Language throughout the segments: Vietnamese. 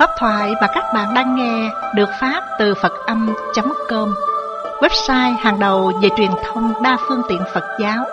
Pháp thoại mà các bạn đang nghe được phát từ Phật-âm.com, website hàng đầu về truyền thông đa phương tiện Phật giáo.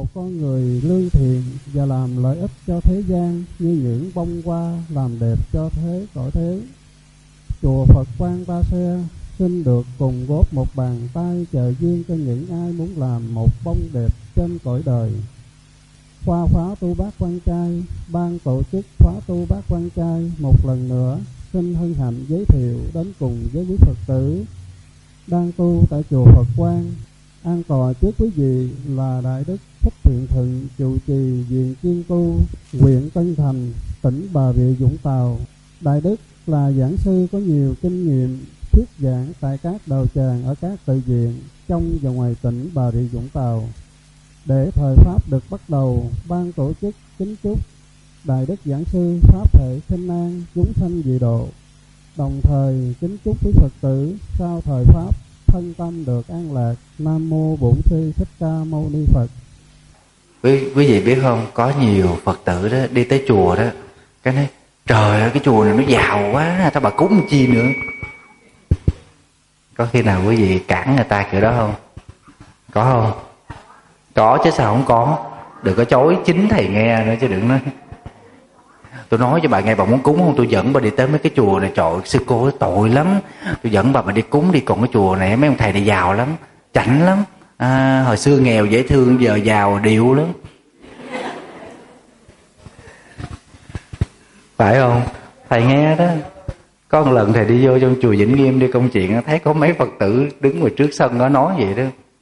một con người lương thiện và làm lợi ích cho thế gian như những bông hoa làm đẹp cho cõi thế. Chùa Phật Quan Ta Xe xin được cùng góp một bàn tay trợ duyên cho những ai muốn làm một bông đẹp trên cõi đời. Khoa Phá Tu Bát Quan Trai, ban tổ chức Phá Tu Bát Quan Trai một lần nữa xin hân hạnh giới thiệu đến cùng với quý Phật tử đang tu tại chùa Phật Quan. An tọa trước quý vị là Đại Đức Thích Thiện Thượng, trụ trì viện Kiên Tu, huyện Tân Thành, tỉnh Bà Rịa Vũng Tàu. Đại Đức là giảng sư có nhiều kinh nghiệm thuyết giảng tại các đạo tràng ở các tự viện trong và ngoài tỉnh Bà Rịa Vũng Tàu. Để thời pháp được bắt đầu, ban tổ chức kính chúc Đại Đức giảng sư pháp thể khinh an chúng sanh dị độ, đồng thời kính chúc quý Phật tử sau thời pháp thân tâm được an lạc. Nam mô Bổn Sư Thích Ca Mâu Ni Phật. Quý vị biết không, có nhiều Phật tử đó đi tới chùa đó, cái nói trời ơi cái chùa này nó giàu quá, tao bà cúng chi nữa. Có khi nào quý vị cản người ta kiểu đó không? Có không? Có chứ sao không có. Đừng có chối chính thầy nghe nữa chứ đừng nói. Tôi nói cho bà nghe, bà muốn cúng không? Tôi dẫn bà đi tới mấy cái chùa này, trời ơi, sư cô tội lắm. Tôi dẫn bà đi cúng đi, còn cái chùa này mấy ông thầy này giàu lắm, chảnh lắm. Hồi xưa nghèo dễ thương, giờ giàu điệu lắm. Phải không? Thầy nghe đó. Có một lần thầy đi vô trong chùa Vĩnh Nghiêm đi công chuyện, thấy có mấy Phật tử đứng ngoài trước sân đó nói vậy đó.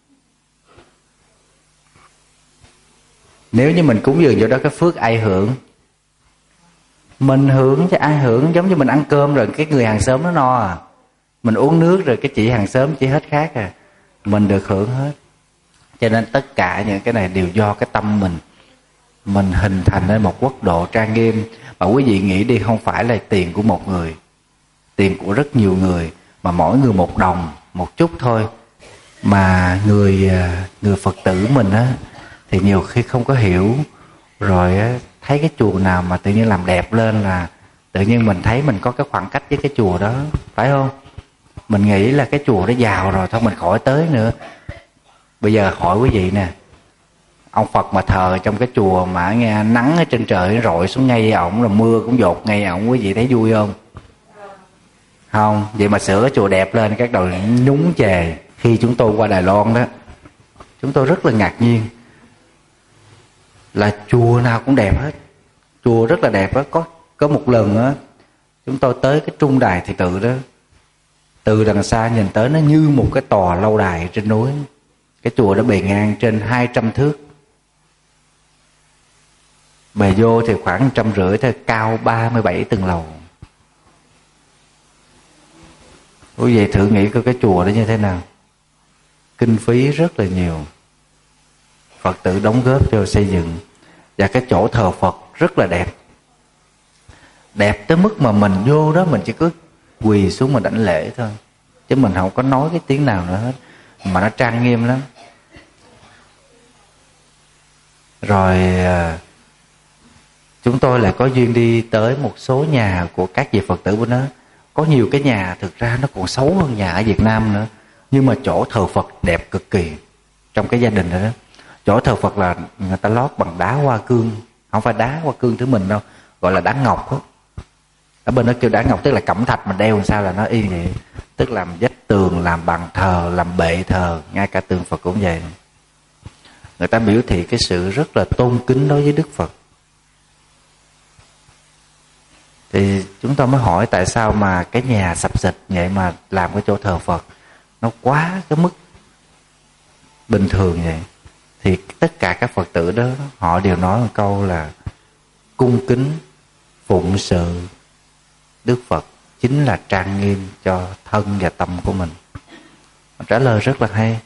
Nếu như mình cúng dường vô đó cái phước ai hưởng? Mình hưởng chứ ai hưởng. Giống như mình ăn cơm rồi cái người hàng xóm nó no à, mình uống nước rồi cái chị hàng xóm chỉ hết khát à, mình được hưởng hết. Cho nên tất cả những cái này đều do cái tâm mình hình thành nên một quốc độ trang nghiêm. Mà quý vị nghĩ đi, không phải là tiền của một người, tiền của rất nhiều người, mà mỗi người một đồng một chút thôi. Mà người Phật tử mình á thì nhiều khi không có hiểu, rồi á thấy cái chùa nào mà tự nhiên làm đẹp lên là tự nhiên mình thấy mình có cái khoảng cách với cái chùa đó, phải không? Mình nghĩ là cái chùa đó giàu rồi, thôi mình khỏi tới nữa. Bây giờ hỏi quý vị nè, ông Phật mà thờ trong cái chùa mà nghe nắng ở trên trời rọi xuống ngay ổng, rồi mưa cũng dột ngay ổng, quý vị thấy vui không? Không. Vậy mà sửa cái chùa đẹp lên các đầu nhúng chề. Khi chúng tôi qua Đài Loan đó, chúng tôi rất là ngạc nhiên là chùa nào cũng đẹp hết, chùa rất là đẹp đó. Có một lần á, chúng tôi tới cái trung đài Thị Tự đó, từ đằng xa nhìn tới nó như một cái tòa lâu đài trên núi. Cái chùa đó bề ngang trên 200 thước, bề vô thì khoảng 150 thôi, cao 37 tầng lầu. Quý vị thử nghĩ coi cái chùa đó như thế nào. Kinh phí rất là nhiều, Phật tử đóng góp cho xây dựng. Và cái chỗ thờ Phật rất là đẹp, đẹp tới mức mà mình vô đó mình chỉ cứ quỳ xuống mình đảnh lễ thôi, chứ mình không có nói cái tiếng nào nữa hết, mà nó trang nghiêm lắm. Rồi chúng tôi lại có duyên đi tới một số nhà của các vị Phật tử bên đó. Có nhiều cái nhà thực ra nó còn xấu hơn nhà ở Việt Nam nữa, nhưng mà chỗ thờ Phật đẹp cực kỳ. Trong cái gia đình đó, chỗ thờ Phật là người ta lót bằng đá hoa cương, không phải đá hoa cương thứ mình đâu, gọi là đá ngọc đó. Ở bên đó kêu đá ngọc, tức là cẩm thạch mà đeo làm sao là nó y vậy. Tức làm vách tường, làm bàn thờ, làm bệ thờ, ngay cả tượng Phật cũng vậy. Người ta biểu thị cái sự rất là tôn kính đối với Đức Phật. Thì chúng ta mới hỏi tại sao mà cái nhà sập xịch vậy mà làm cái chỗ thờ Phật nó quá cái mức bình thường vậy. Thì tất cả các Phật tử đó họ đều nói một câu là cung kính phụng sự Đức Phật chính là trang nghiêm cho thân và tâm của mình. Họ trả lời rất là hay.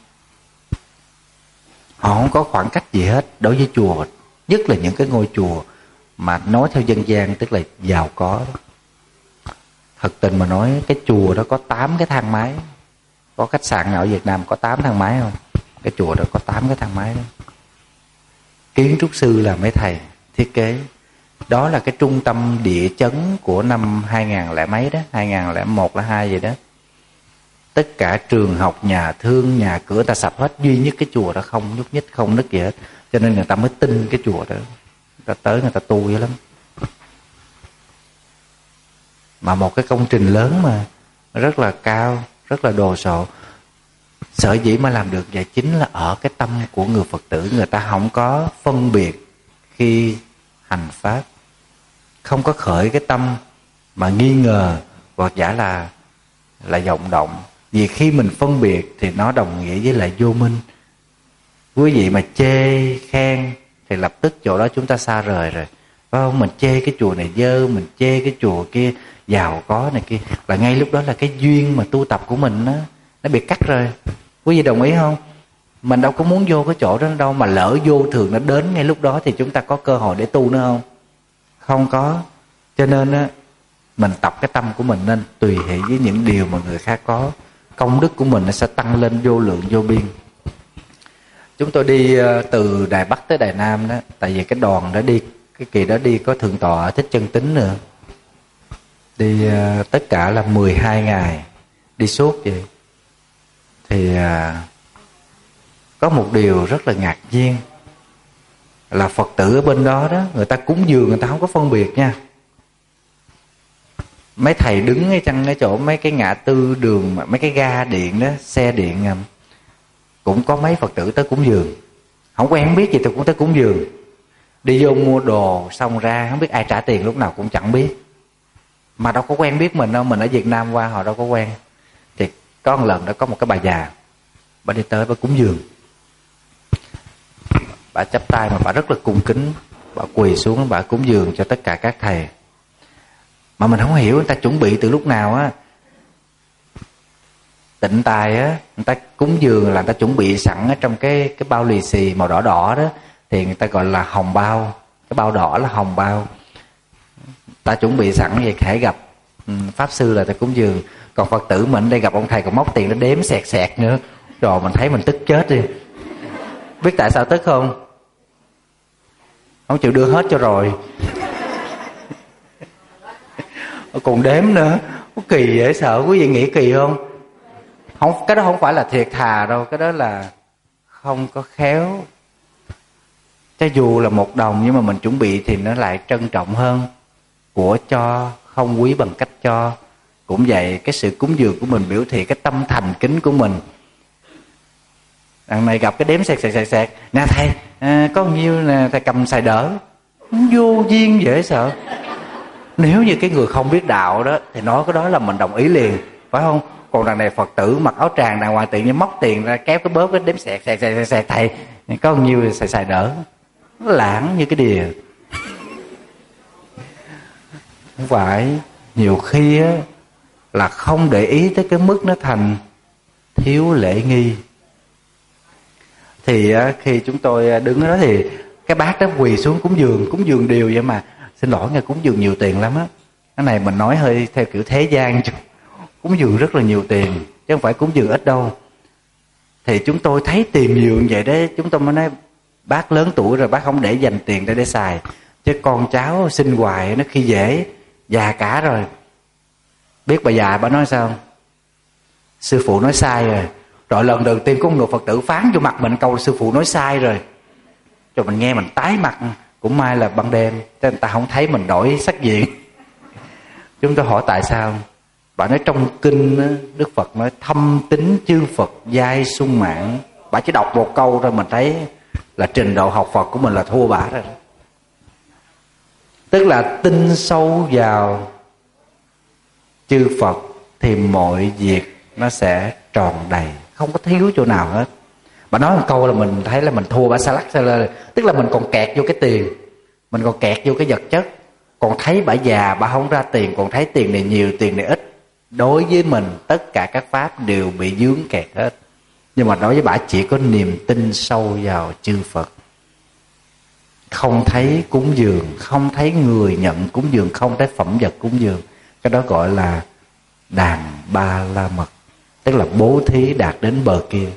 Họ không có khoảng cách gì hết đối với chùa, nhất là những cái ngôi chùa mà nói theo dân gian tức là giàu có đó. Thật tình mà nói, cái chùa đó có 8 cái thang máy. Có khách sạn nào ở Việt Nam có 8 thang máy không? Cái chùa đó có 8 cái thang máy đó. Kiến trúc sư là mấy thầy thiết kế. Đó là cái trung tâm địa chấn của năm 2000 lẻ mấy đó, 2001 là 2 vậy đó. Tất cả trường học, nhà thương, nhà cửa ta sập hết, duy nhất cái chùa đó không nhúc nhích, không nứt gì hết. Cho nên người ta mới tin cái chùa đó, người ta tới người ta tu dữ lắm. Mà một cái công trình lớn mà rất là cao, rất là đồ sộ. Sở dĩ mà làm được vậy chính là ở cái tâm của người Phật tử. Người ta không có phân biệt khi hành pháp, không có khởi cái tâm mà nghi ngờ hoặc giả là vọng động. Vì khi mình phân biệt thì nó đồng nghĩa với lại vô minh. Quý vị mà chê khen thì lập tức chỗ đó chúng ta xa rời rồi, phải không? Mình chê cái chùa này dơ, mình chê cái chùa kia giàu có này kia, là ngay lúc đó là cái duyên mà tu tập của mình nó bị cắt rồi. Quý vị đồng ý không? Mình đâu có muốn vô cái chỗ đó đâu, mà lỡ vô thường nó đến ngay lúc đó thì chúng ta có cơ hội để tu nữa không? Không có. Cho nên á, mình tập cái tâm của mình nên tùy hỷ với những điều mà người khác có. Công đức của mình nó sẽ tăng lên vô lượng vô biên. Chúng tôi đi từ Đài Bắc tới Đài Nam đó, tại vì cái đoàn đó đi, cái kỳ đó đi có thượng tọa Thích Chân Tín nữa. Đi tất cả là 12 ngày, đi suốt vậy. Thì có một điều rất là ngạc nhiên là Phật tử ở bên đó đó, người ta cúng dường người ta không có phân biệt nha. Mấy thầy đứng ở trong cái chỗ mấy cái ngã tư đường, mấy cái ga điện đó, xe điện, cũng có mấy Phật tử tới cúng dường. Không quen biết gì tôi cũng tới cúng dường. Đi vô mua đồ xong ra không biết ai trả tiền lúc nào cũng chẳng biết. Mà đâu có quen biết mình đâu, mình ở Việt Nam qua họ đâu có quen. Thì có một lần đó có một cái bà già, bà đi tới bà cúng dường. Bà chắp tay mà bà rất là cung kính, bà quỳ xuống bà cúng dường cho tất cả các thầy. Mà mình không hiểu người ta chuẩn bị từ lúc nào á. Tịnh tài á, người ta cúng dường là người ta chuẩn bị sẵn ở trong cái bao lì xì màu đỏ đỏ đó, thì người ta gọi là hồng bao. Cái bao đỏ là hồng bao. Ta chuẩn bị sẵn vậy, hãy gặp pháp sư là ta cúng dường. Còn Phật tử mình đây gặp ông thầy còn móc tiền nó đếm sẹt sẹt nữa. Rồi mình thấy mình tức chết đi. Biết tại sao tức không? Không chịu đưa hết cho rồi. Còn đếm nữa. Có kỳ dễ sợ, quý vị nghĩ kỳ không? Không, cái đó không phải là thiệt thà đâu, cái đó là không có khéo. Cho dù là 1 đồng nhưng mà mình chuẩn bị thì nó lại trân trọng hơn. Của cho không quý bằng cách cho. Cũng vậy, cái sự cúng dường của mình biểu thị cái tâm thành kính của mình. Đằng này gặp cái đếm sẹt nè thầy, có bao nhiêu nè, thầy cầm xài đỡ. Vô duyên dễ sợ. Nếu như cái người không biết đạo đó thì nói cái đó là mình đồng ý liền, phải không? Còn đằng này Phật tử mặc áo tràng đàng hoàng tự nhiên móc tiền ra kéo cái bóp cái đếm sẹt thầy có bao nhiêu xài đỡ. Nó lãng như cái đìa. Không phải, nhiều khi á là không để ý tới cái mức nó thành thiếu lễ nghi. Thì khi chúng tôi đứng đó thì cái bác đó quỳ xuống cúng dường đều vậy mà. Xin lỗi nghe, cúng dường nhiều tiền lắm á. Cái này mình nói hơi theo kiểu thế gian, cúng dường rất là nhiều tiền, chứ không phải cúng dường ít đâu. Thì chúng tôi thấy tiền nhiều như vậy đấy, chúng tôi mới nói bác lớn tuổi rồi, bác không để dành tiền để xài, chứ con cháu xin hoài nó khi dễ, già cả rồi. Biết bà già bà nói sao? Sư phụ nói sai rồi. Rồi lần đầu tiên có một người Phật tử phán vô mặt mình câu sư phụ nói sai rồi. Cho mình nghe mình tái mặt. Cũng may là ban đêm cho người ta không thấy mình đổi sắc diện. Chúng tôi hỏi tại sao? Bà nói trong kinh Đức Phật nói thâm tín chư Phật giai sung mãn. Bà chỉ đọc một câu rồi mình thấy là trình độ học Phật của mình là thua bà rồi. Tức là tin sâu vào chư Phật thì mọi việc nó sẽ tròn đầy, không có thiếu chỗ nào hết. Bà nói một câu là mình thấy là mình thua bà xa lắc. Tức là mình còn kẹt vô cái tiền, mình còn kẹt vô cái vật chất. Còn thấy bà già bà không ra tiền, còn thấy tiền này nhiều tiền này ít. Đối với mình tất cả các pháp đều bị vướng kẹt hết. Nhưng mà đối với bà chỉ có niềm tin sâu vào chư Phật. Không thấy cúng dường, không thấy người nhận cúng dường, không thấy phẩm vật cúng dường. Cái đó gọi là đàn ba la mật. Tức là bố thí đạt đến bờ kia.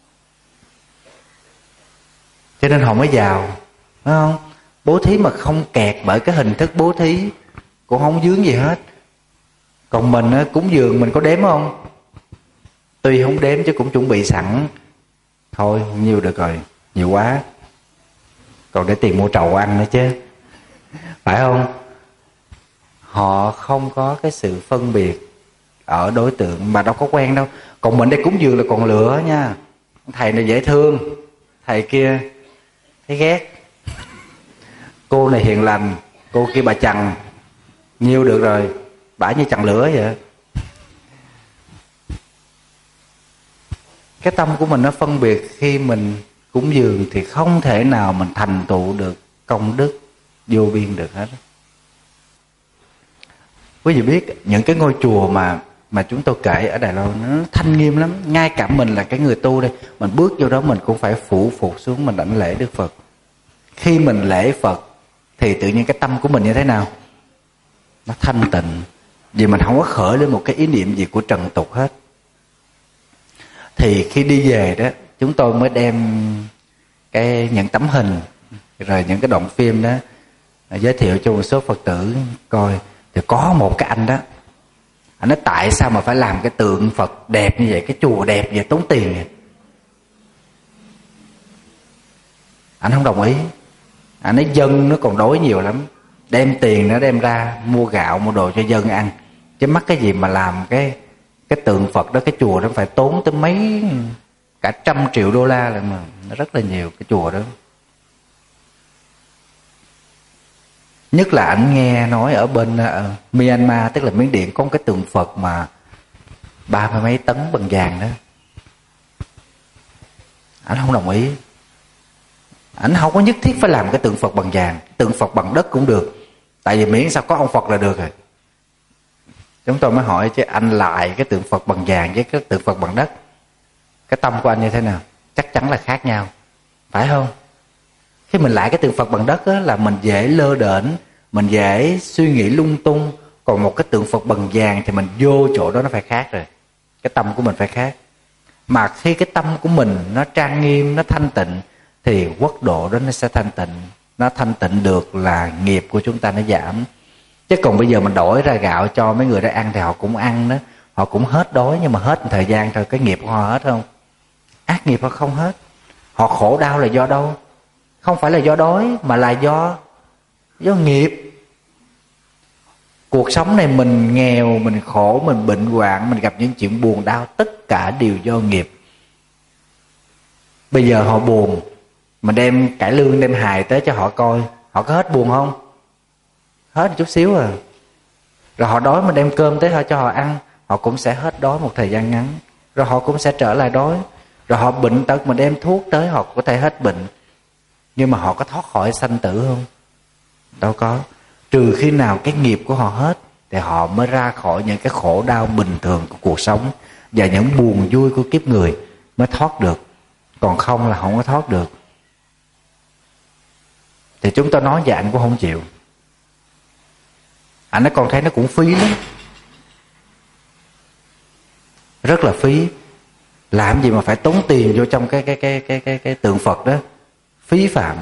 Cho nên họ mới giàu, phải không? Bố thí mà không kẹt bởi cái hình thức bố thí, cũng không dướng gì hết. Còn mình cúng dường mình có đếm không? Tuy không đếm chứ cũng chuẩn bị sẵn. Thôi nhiều được rồi, nhiều quá. còn để tiền mua trầu ăn nữa chứ, phải không? Họ không có cái sự phân biệt ở đối tượng, mà đâu có quen đâu. Còn mình đây cúng dường là còn lựa nha. Thầy này dễ thương, thầy kia thấy ghét, cô này hiền lành, cô kia bà chằn, nhiêu được rồi, bả như chằn lửa vậy. Cái tâm của mình nó phân biệt khi mình cúng dường thì không thể nào mình thành tựu được công đức vô biên được hết. Quý vị biết những cái ngôi chùa mà chúng tôi kể ở Đài Loan nó thanh nghiêm lắm. Ngay cả mình là cái người tu đây, mình bước vô đó mình cũng phải phủ phục xuống, mình đảnh lễ Đức Phật. Khi mình lễ Phật thì tự nhiên cái tâm của mình như thế nào? Nó thanh tịnh, vì mình không có khởi lên một cái ý niệm gì của trần tục hết. Thì khi đi về đó, chúng tôi mới đem những tấm hình rồi những cái đoạn phim đó giới thiệu cho một số Phật tử coi. Thì có một cái anh đó, anh nói tại sao mà phải làm cái tượng Phật đẹp như vậy, cái chùa đẹp vậy, tốn tiền vậy. Anh không đồng ý. Anh nói dân nó còn đói nhiều lắm, đem tiền nó đem ra mua gạo mua đồ cho dân ăn, chứ mắc cái gì mà làm cái tượng Phật đó, cái chùa đó phải tốn tới mấy cả $100 triệu là mà nó rất là nhiều cái chùa đó. Nhất là anh nghe nói ở bên Myanmar, tức là Miến Điện, có một cái tượng Phật mà 30 mấy tấn bằng vàng đó. Anh không đồng ý. Anh không có nhất thiết phải làm cái tượng Phật bằng vàng, tượng Phật bằng đất cũng được, tại vì miễn sao có ông Phật là được rồi. Chúng tôi mới hỏi chứ anh lại cái tượng Phật bằng vàng với cái tượng Phật bằng đất, cái tâm của anh như thế nào? Chắc chắn là khác nhau, phải không? Khi mình lại cái tượng Phật bằng đất á, là mình dễ lơ đễnh, mình dễ suy nghĩ lung tung. Còn một cái tượng Phật bằng vàng thì mình vô chỗ đó nó phải khác rồi, cái tâm của mình phải khác. Mà khi cái tâm của mình nó trang nghiêm, nó thanh tịnh thì quốc độ đó nó sẽ thanh tịnh. Nó thanh tịnh được là nghiệp của chúng ta nó giảm. Chứ còn bây giờ mình đổi ra gạo cho mấy người đó ăn thì họ cũng ăn đó, họ cũng hết đói, nhưng mà hết một thời gian thôi cái nghiệp của họ hết không? Ác nghiệp họ không hết. Họ khổ đau là do đâu? Không phải là do đói mà là do nghiệp. Cuộc sống này mình nghèo, mình khổ, mình bệnh hoạn, mình gặp những chuyện buồn đau, tất cả đều do nghiệp. Bây giờ họ buồn, mình đem cải lương, đem hài tới cho họ coi, họ có hết buồn không? Hết chút xíu à. Rồi họ đói, mình đem cơm tới cho họ ăn, họ cũng sẽ hết đói một thời gian ngắn, rồi họ cũng sẽ trở lại đói. Rồi họ bệnh tật, mình đem thuốc tới, họ có thể hết bệnh. Nhưng mà họ có thoát khỏi sanh tử không? Đâu có. Trừ khi nào cái nghiệp của họ hết thì họ mới ra khỏi những cái khổ đau bình thường của cuộc sống và những buồn vui của kiếp người mới thoát được. Còn không là không có thoát được. Thì chúng ta nói vậy anh cũng không chịu. Anh nói con thấy nó cũng phí lắm, rất là phí. Làm gì mà phải tốn tiền vô trong cái tượng Phật đó, phí phạm.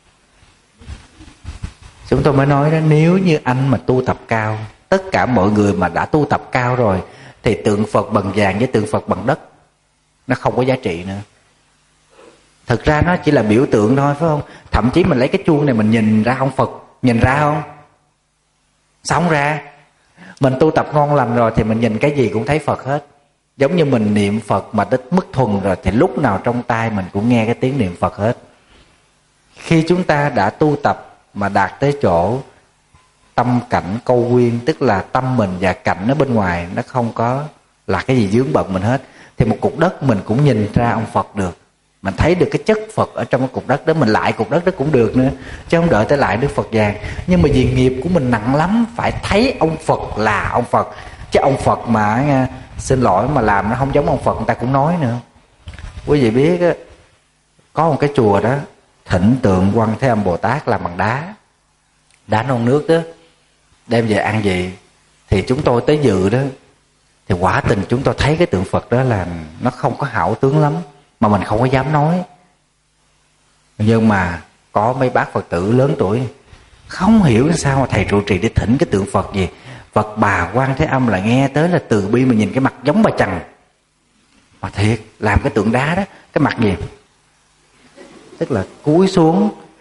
Chúng tôi mới nói đó, nếu như anh mà tu tập cao, tất cả mọi người mà đã tu tập cao rồi, thì tượng Phật bằng vàng với tượng Phật bằng đất nó không có giá trị nữa. Thực ra nó chỉ là biểu tượng thôi, phải không? Thậm chí mình lấy cái chuông này mình nhìn ra ông Phật, nhìn ra không? Sao không ra? Mình tu tập ngon lành rồi thì mình nhìn cái gì cũng thấy Phật hết. Giống như mình niệm Phật mà tới mức thuần rồi thì lúc nào trong tai mình cũng nghe cái tiếng niệm Phật hết. Khi chúng ta đã tu tập mà đạt tới chỗ tâm cảnh câu quyên, tức là tâm mình và cảnh ở bên ngoài nó không có là cái gì vướng bận mình hết, thì một cục đất mình cũng nhìn ra ông Phật được. Mình thấy được cái chất Phật ở trong cái cục đất đó, mình lại cục đất đó cũng được nữa, chứ không đợi tới lại Đức Phật vàng. Nhưng mà vì nghiệp của mình nặng lắm, phải thấy ông Phật là ông Phật. Chứ ông Phật mà xin lỗi mà làm nó không giống ông Phật, người ta cũng nói nữa. Quý vị biết á, có một cái chùa đó thỉnh tượng Quan Thế Âm Bồ Tát làm bằng đá non nước đó, đem về ăn gì thì chúng tôi tới dự đó, thì quả tình chúng tôi thấy cái tượng Phật đó là nó không có hảo tướng lắm, mà mình không có dám nói. Nhưng mà có mấy bác Phật tử lớn tuổi không hiểu sao mà thầy trụ trì đi thỉnh cái tượng Phật gì, Phật Bà Quan Thế Âm là nghe tới là từ bi, mà nhìn cái mặt giống bà chằn. Mà thiệt, làm cái tượng đá đó, cái mặt gì? Tức là cúi xuống,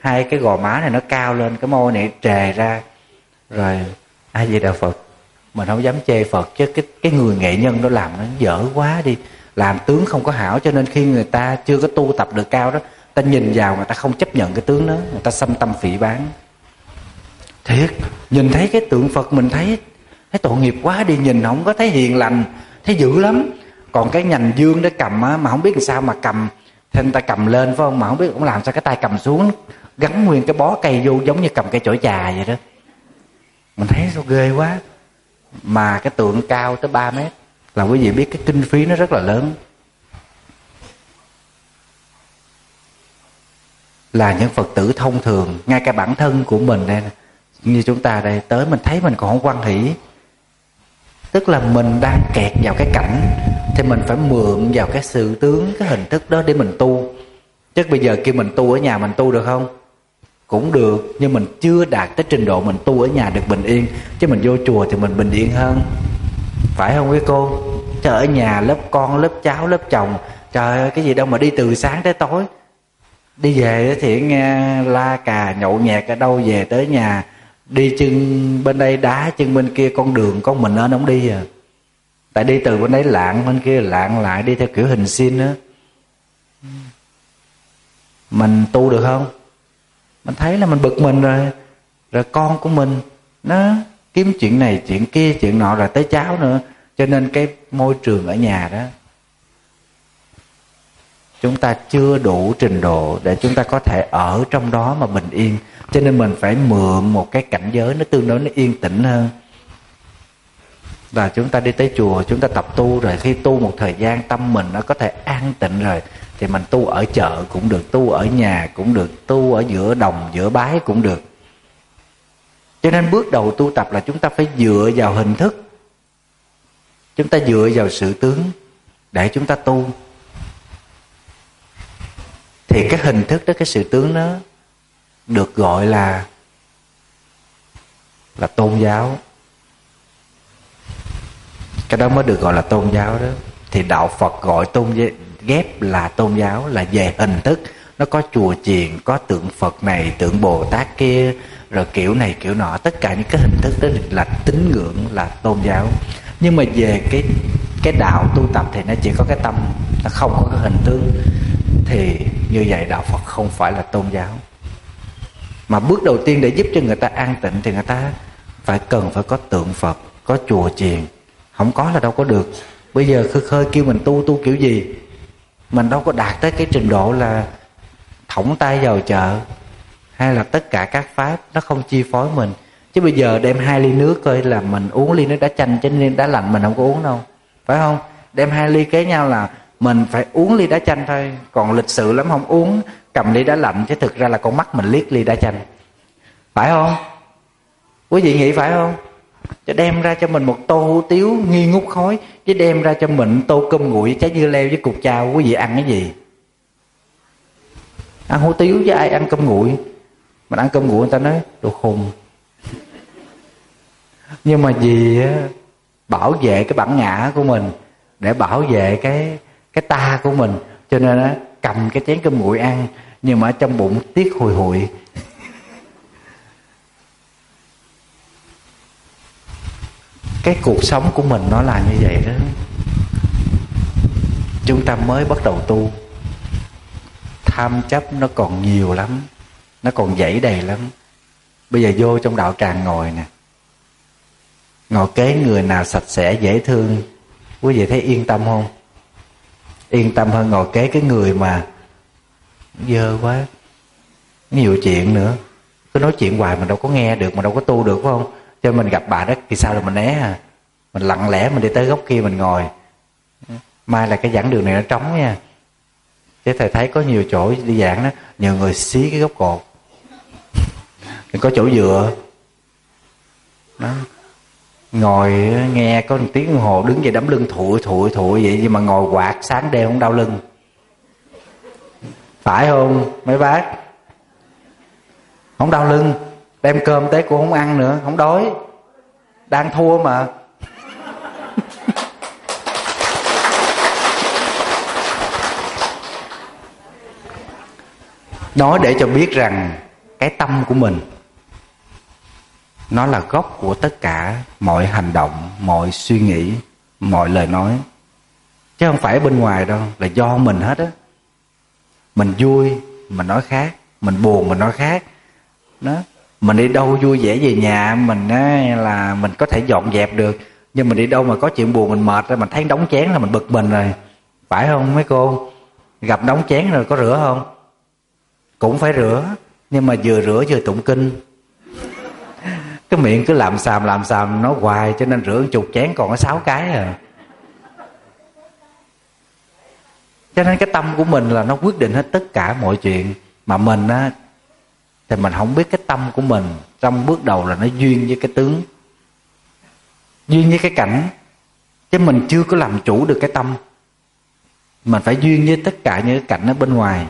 hai cái gò má này nó cao lên, cái môi này trề ra. Rồi A Di Đà Phật. Mình không dám chê Phật, chứ cái người nghệ nhân đó làm nó dở quá đi, làm tướng không có hảo, cho nên khi người ta chưa có tu tập được cao đó, ta nhìn vào người ta không chấp nhận cái tướng đó, người ta xâm tâm phỉ báng. Thiệt, nhìn thấy cái tượng Phật mình thấy tội nghiệp quá đi, nhìn không có thấy hiền lành, thấy dữ lắm. Còn cái nhành dương để cầm á, mà không biết làm sao mà cầm, thì người ta cầm lên phải không, mà không biết cũng làm sao cái tay cầm xuống, gắn nguyên cái bó cây vô giống như cầm cây chổi trà vậy đó. Mình thấy sao ghê quá. Mà cái tượng cao tới 3 mét, là quý vị biết cái kinh phí nó rất là lớn. Là những Phật tử thông thường, ngay cả bản thân của mình đây, như chúng ta đây, tới mình thấy mình còn không hoan hỷ. Tức là mình đang kẹt vào cái cảnh, thì mình phải mượn vào cái sự tướng, cái hình thức đó để mình tu. Chứ bây giờ kêu mình tu ở nhà mình tu được không? Cũng được, nhưng mình chưa đạt tới trình độ mình tu ở nhà được bình yên. Chứ mình vô chùa thì mình bình yên hơn, phải không quý cô? Chứ ở nhà lớp con, lớp cháu, lớp chồng, trời ơi cái gì đâu mà đi từ sáng tới tối. Đi về thì nghe la cà nhậu nhẹt ở đâu, về tới nhà đi chân bên đây đá, chân bên kia, con đường con mình nên không đi à. Tại đi từ bên đấy lạng, bên kia lạng lại, đi theo kiểu hình sin á. Mình tu được không? Mình thấy là mình bực mình rồi. Rồi con của mình nó kiếm chuyện này chuyện kia chuyện nọ, rồi tới cháu nữa. Cho nên cái môi trường ở nhà đó, chúng ta chưa đủ trình độ để chúng ta có thể ở trong đó mà bình yên. Cho nên mình phải mượn một cái cảnh giới nó tương đối nó yên tĩnh hơn. Và chúng ta đi tới chùa, chúng ta tập tu, rồi khi tu một thời gian tâm mình nó có thể an tịnh rồi, thì mình tu ở chợ cũng được, tu ở nhà cũng được, tu ở giữa đồng giữa bái cũng được. Cho nên bước đầu tu tập là chúng ta phải dựa vào hình thức, chúng ta dựa vào sự tướng để chúng ta tu. Thì cái hình thức đó, cái sự tướng đó được gọi là tôn giáo. Cái đó mới được gọi là tôn giáo đó. Thì đạo Phật gọi ghép là tôn giáo là về hình thức. Nó có chùa chiền, có tượng Phật này, tượng Bồ Tát kia, rồi kiểu này kiểu nọ. Tất cả những cái hình thức đó là tín ngưỡng, là tôn giáo. Nhưng mà về cái đạo tu tập thì nó chỉ có cái tâm, nó không có cái hình tướng. Thì như vậy đạo Phật không phải là tôn giáo. Mà bước đầu tiên để giúp cho người ta an tịnh thì người ta cần phải có tượng Phật, có chùa chiền. Không có là đâu có được. Bây giờ khơi khơi kêu mình tu kiểu gì, mình đâu có đạt tới cái trình độ là thõng tay vào chợ, hay là tất cả các pháp nó không chi phối mình. Chứ bây giờ đem 2 ly nước coi là mình uống ly nước đá chanh, chứ ly đá lạnh mình không có uống đâu, phải không? Đem 2 ly kế nhau là mình phải uống ly đá chanh thôi. Còn lịch sự lắm không uống, cầm ly đá lạnh, chứ thực ra là con mắt mình liếc ly đá chanh, phải không? Quý vị nghĩ phải không? Chứ đem ra cho mình một tô hủ tiếu nghi ngút khói, chứ đem ra cho mình tô cơm nguội, trái dưa leo với cục chao, quý vị ăn cái gì? Ăn hủ tiếu chứ ai ăn cơm nguội. Mình ăn cơm nguội người ta nói đồ khùng. Nhưng mà vì bảo vệ cái bản ngã của mình, để bảo vệ cái ta của mình, cho nên cầm cái chén cơm nguội ăn, nhưng mà ở trong bụng tiếc hùi hụi. Cái cuộc sống của mình nó là như vậy đó. Chúng ta mới bắt đầu tu, tham chấp nó còn nhiều lắm, nó còn dãy đầy lắm. Bây giờ vô trong đạo tràng ngồi nè, ngồi kế người nào sạch sẽ dễ thương, quý vị thấy yên tâm không? Yên tâm hơn ngồi kế cái người mà dơ quá, nhiều chuyện nữa, cứ nói chuyện hoài mình đâu có nghe được, mình đâu có tu được, phải không? Cho mình gặp bà đó thì sao là mình né à, mình lặng lẽ mình đi tới góc kia mình ngồi. Mai là cái giảng đường này nó trống nha, chứ thầy thấy có nhiều chỗ đi giảng đó, nhiều người xí cái gốc cột, có chỗ dựa đó. Ngồi nghe có một tiếng đồng hồ, đứng dậy đấm lưng thụi vậy, nhưng mà ngồi quạt sáng đêm không đau lưng, phải không mấy bác? Không đau lưng, đem cơm tới cũng không ăn nữa, không đói, đang thua mà. Nói để cho biết rằng cái tâm của mình nó là gốc của tất cả mọi hành động, mọi suy nghĩ, mọi lời nói, chứ không phải bên ngoài đâu, là do mình hết á. Mình vui mình nói khác, mình buồn mình nói khác đó. Mình đi đâu vui vẻ về nhà mình là mình có thể dọn dẹp được, nhưng mình đi đâu mà có chuyện buồn mình mệt ra, mình thấy đống chén là mình bực mình rồi, phải không mấy cô? Gặp đống chén rồi có rửa không? Cũng phải rửa, nhưng mà vừa rửa vừa tụng kinh. Cái miệng cứ làm xàm nói hoài, cho nên rửa 10 chén còn có 6 cái à. Cho nên cái tâm của mình là nó quyết định hết tất cả mọi chuyện. Mà mình á thì mình không biết cái tâm của mình trong bước đầu là nó duyên với cái tướng, duyên với cái cảnh, chứ mình chưa có làm chủ được cái tâm. Mình phải duyên với tất cả những cái cảnh ở bên ngoài.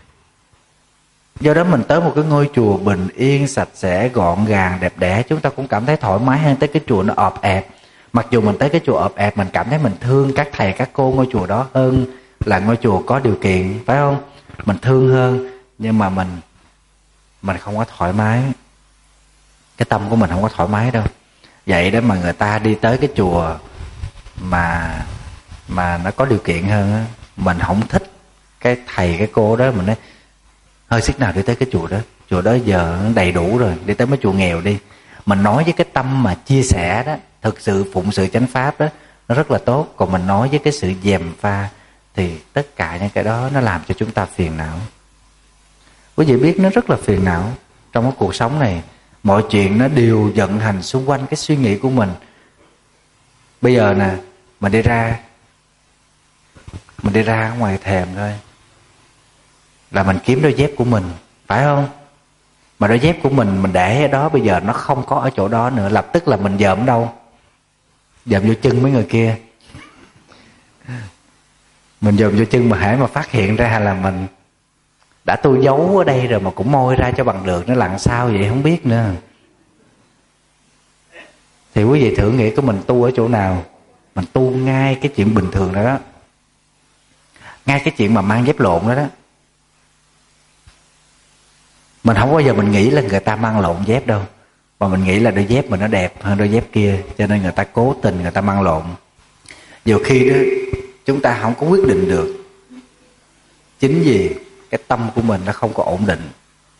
Do đó mình tới một cái ngôi chùa bình yên, sạch sẽ, gọn gàng, đẹp đẽ, chúng ta cũng cảm thấy thoải mái hơn tới cái chùa nó ọp ẹp. Mặc dù mình tới cái chùa ọp ẹp, mình cảm thấy mình thương các thầy các cô ngôi chùa đó hơn là ngôi chùa có điều kiện, phải không? Mình thương hơn, nhưng mà mình không có thoải mái. Cái tâm của mình không có thoải mái đâu. Vậy đó mà người ta đi tới cái chùa mà nó có điều kiện hơn á, mình không thích cái thầy cái cô đó, mình nói hơi sức nào đi tới cái chùa đó giờ đầy đủ rồi, đi tới mấy chùa nghèo đi. Mình nói với cái tâm mà chia sẻ đó, thực sự phụng sự chánh pháp đó, nó rất là tốt. Còn mình nói với cái sự gièm pha thì tất cả những cái đó nó làm cho chúng ta phiền não. Quý vị biết nó rất là phiền não. Trong cái cuộc sống này, mọi chuyện nó đều vận hành xung quanh cái suy nghĩ của mình. Bây giờ nè, mình đi ra ngoài thèm thôi là mình kiếm đôi dép của mình, phải không? Mà đôi dép của mình để ở đó, bây giờ nó không có ở chỗ đó nữa, lập tức là mình dòm đâu? Dòm vô chân mấy người kia. Mình dòm vô chân mà hễ mà phát hiện ra là mình đã tu giấu ở đây rồi mà cũng moi ra cho bằng được, nó làm sao vậy không biết nữa. Thì quý vị thử nghĩ của mình tu ở chỗ nào? Mình tu ngay cái chuyện bình thường đó đó, ngay cái chuyện mà mang dép lộn đó đó. Mình không bao giờ mình nghĩ là người ta mang lộn dép đâu, mà mình nghĩ là đôi dép mình nó đẹp hơn đôi dép kia, cho nên người ta cố tình người ta mang lộn. Nhiều khi đó chúng ta không có quyết định được, chính vì cái tâm của mình nó không có ổn định.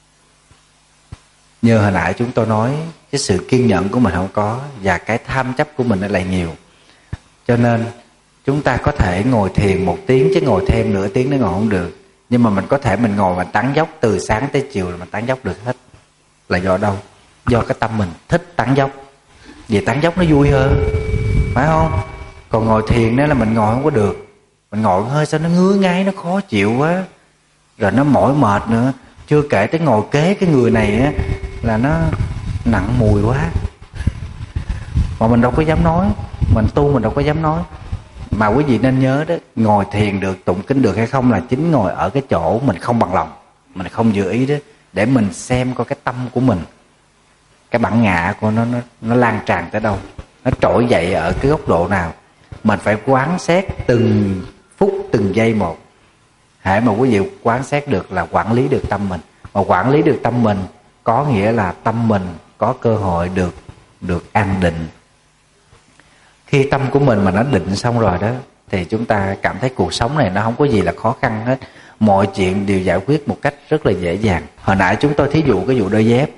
Như hồi nãy chúng tôi nói, cái sự kiên nhẫn của mình không có, và cái tham chấp của mình nó lại nhiều. Cho nên chúng ta có thể ngồi thiền 1 tiếng, chứ ngồi thêm nửa tiếng nó ngồi không được. Nhưng mà mình có thể mình ngồi mà tán dốc từ sáng tới chiều là mình tán dốc được hết. Là do đâu? Do cái tâm mình thích tán dốc. Vì tán dốc nó vui hơn, phải không? Còn ngồi thiền đó là mình ngồi không có được. Mình ngồi hơi sao nó ngứa ngáy, nó khó chịu quá, rồi nó mỏi mệt nữa. Chưa kể tới ngồi kế cái người này á là nó nặng mùi quá, mà mình đâu có dám nói. Mình tu mình đâu có dám nói. Mà quý vị nên nhớ đó, ngồi thiền được, tụng kinh được hay không là chính ngồi ở cái chỗ mình không bằng lòng, mình không dự ý đó, để mình xem coi cái tâm của mình, cái bản ngã của nó lan tràn tới đâu, nó trỗi dậy ở cái góc độ nào. Mình phải quán xét từng phút từng giây một. Hễ mà quý vị quán xét được là quản lý được tâm mình. Mà quản lý được tâm mình có nghĩa là tâm mình có cơ hội được an định. Khi tâm của mình mà nó định xong rồi đó, thì chúng ta cảm thấy cuộc sống này nó không có gì là khó khăn hết. Mọi chuyện đều giải quyết một cách rất là dễ dàng. Hồi nãy chúng tôi thí dụ cái vụ đôi dép,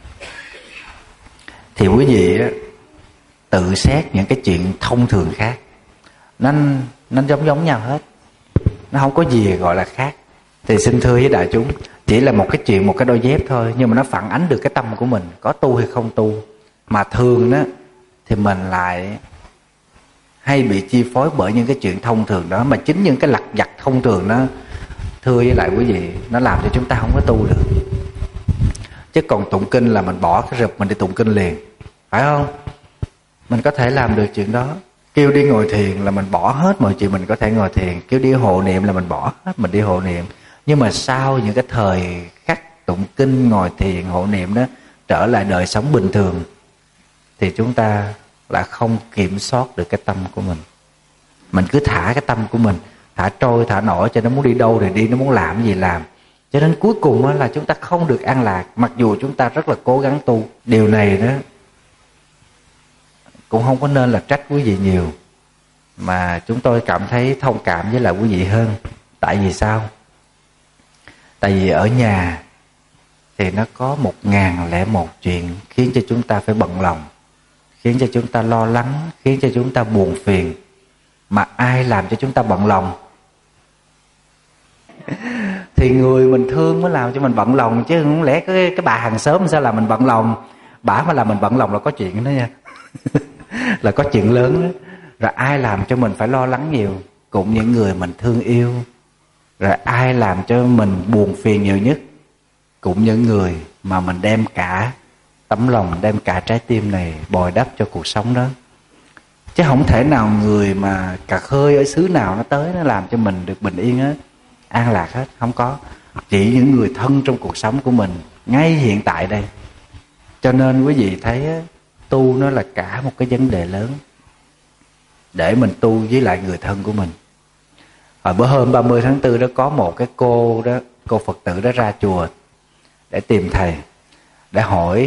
thì quý vị tự xét những cái chuyện thông thường khác, nó giống nhau hết, nó không có gì gọi là khác. Thì xin thưa với đại chúng, chỉ là một cái chuyện, một cái đôi dép thôi, nhưng mà nó phản ánh được cái tâm của mình, có tu hay không tu. Mà thường đó thì mình lại hay bị chi phối bởi những cái chuyện thông thường đó. Mà chính những cái lặt vặt thông thường đó, thưa với lại quý vị, nó làm cho chúng ta không có tu được. Chứ còn tụng kinh là mình bỏ cái rụp mình đi tụng kinh liền, phải không? Mình có thể làm được chuyện đó. Kêu đi ngồi thiền là mình bỏ hết mọi chuyện mình có thể ngồi thiền. Kêu đi hộ niệm là mình bỏ hết mình đi hộ niệm. Nhưng mà sau những cái thời khắc tụng kinh, ngồi thiền, hộ niệm đó, trở lại đời sống bình thường, thì chúng ta là không kiểm soát được cái tâm của mình. Mình cứ thả cái tâm của mình, thả trôi thả nổi, cho nó muốn đi đâu thì đi, nó muốn làm gì làm. Cho nên cuối cùng là chúng ta không được an lạc, mặc dù chúng ta rất là cố gắng tu. Điều này đó cũng không có nên là trách quý vị nhiều, mà chúng tôi cảm thấy thông cảm với lại quý vị hơn. Tại vì sao? Tại vì ở nhà thì nó có 1001 chuyện khiến cho chúng ta phải bận lòng, khiến cho chúng ta lo lắng, khiến cho chúng ta buồn phiền. Mà ai làm cho chúng ta bận lòng? Thì người mình thương mới làm cho mình bận lòng, chứ không lẽ cái bà hàng xóm sao làm mình bận lòng. Bả mà làm mình bận lòng là có chuyện đó nha. Là có chuyện lớn đó. Rồi ai làm cho mình phải lo lắng nhiều? Cũng những người mình thương yêu. Rồi ai làm cho mình buồn phiền nhiều nhất? Cũng những người mà mình đem cả tấm lòng, đem cả trái tim này bồi đắp cho cuộc sống đó. Chứ không thể nào người mà cà khơi ở xứ nào nó tới nó làm cho mình được bình yên hết, an lạc hết. Không có. Chỉ những người thân trong cuộc sống của mình ngay hiện tại đây. Cho nên quý vị thấy tu nó là cả một cái vấn đề lớn để mình tu với lại người thân của mình. Hồi bữa hôm 30 tháng 4 đó có một cái cô đó, cô Phật tử đó ra chùa để tìm thầy, để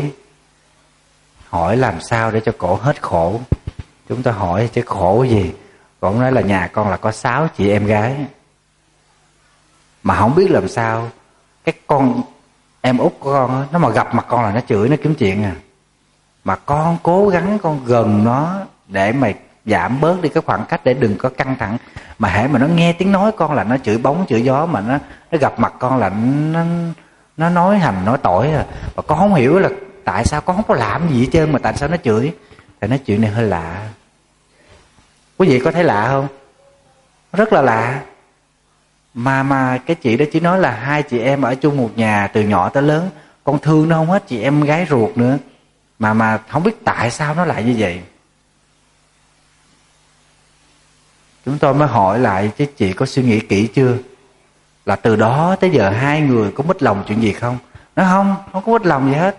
hỏi làm sao để cho cổ hết khổ. Chúng ta hỏi chứ khổ gì? Cổ nói là nhà con là có 6 chị em gái, mà không biết làm sao. Cái con em út của con đó, nó mà gặp mặt con là nó chửi, nó kiếm chuyện à. Mà con cố gắng con gần nó để mà giảm bớt đi cái khoảng cách để đừng có căng thẳng. Mà hễ mà nó nghe tiếng nói con là nó chửi bóng chửi gió, mà nó gặp mặt con là nó nói hành nói tỏi à. Và con không hiểu là tại sao con không có làm gì hết trơn mà tại sao nó chửi. Thì nói chuyện này hơi lạ. Quý vị có thấy lạ không? Rất là lạ. Mà cái chị đó chỉ nói là 2 chị em ở chung một nhà từ nhỏ tới lớn, con thương nó không hết chị em gái ruột nữa. Mà không biết tại sao nó lại như vậy. Chúng tôi mới hỏi lại chứ chị có suy nghĩ kỹ chưa? Là từ đó tới giờ 2 người có mít lòng chuyện gì không? Nó không có mít lòng gì hết.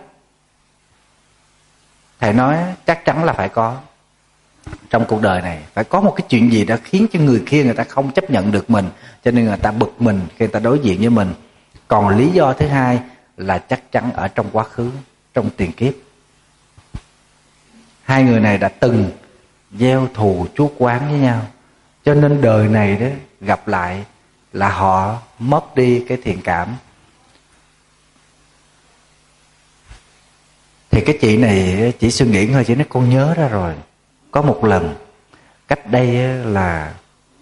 Thầy nói chắc chắn là phải có. Trong cuộc đời này phải có một cái chuyện gì đó khiến cho người kia người ta không chấp nhận được mình, cho nên người ta bực mình khi người ta đối diện với mình. Còn lý do thứ hai là chắc chắn ở trong quá khứ, trong tiền kiếp. 2 người này đã từng gieo thù chuốc oán với nhau, cho nên đời này đó gặp lại là họ mất đi cái thiện cảm. Thì cái chị này chỉ suy nghĩ thôi, chị nói con nhớ ra rồi. Có một lần cách đây là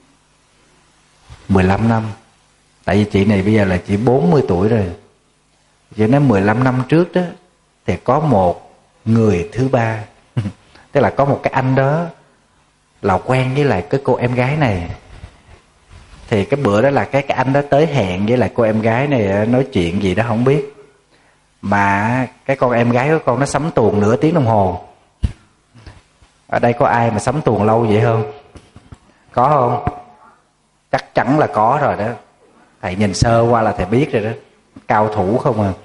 15 năm. Tại vì chị này bây giờ là chị 40 tuổi rồi. Chị nói 15 năm trước đó thì có một người thứ ba. Tức là có một cái anh đó là quen với lại cái cô em gái này. Thì cái bữa đó là cái anh đó tới hẹn với lại cô em gái này nói chuyện gì đó không biết. Mà cái con em gái của con nó sắm tuồng nửa tiếng đồng hồ. Ở đây có ai mà sắm tuồng lâu vậy không? Có không? Chắc chắn là có rồi đó. Thầy nhìn sơ qua là thầy biết rồi đó. Cao thủ không à.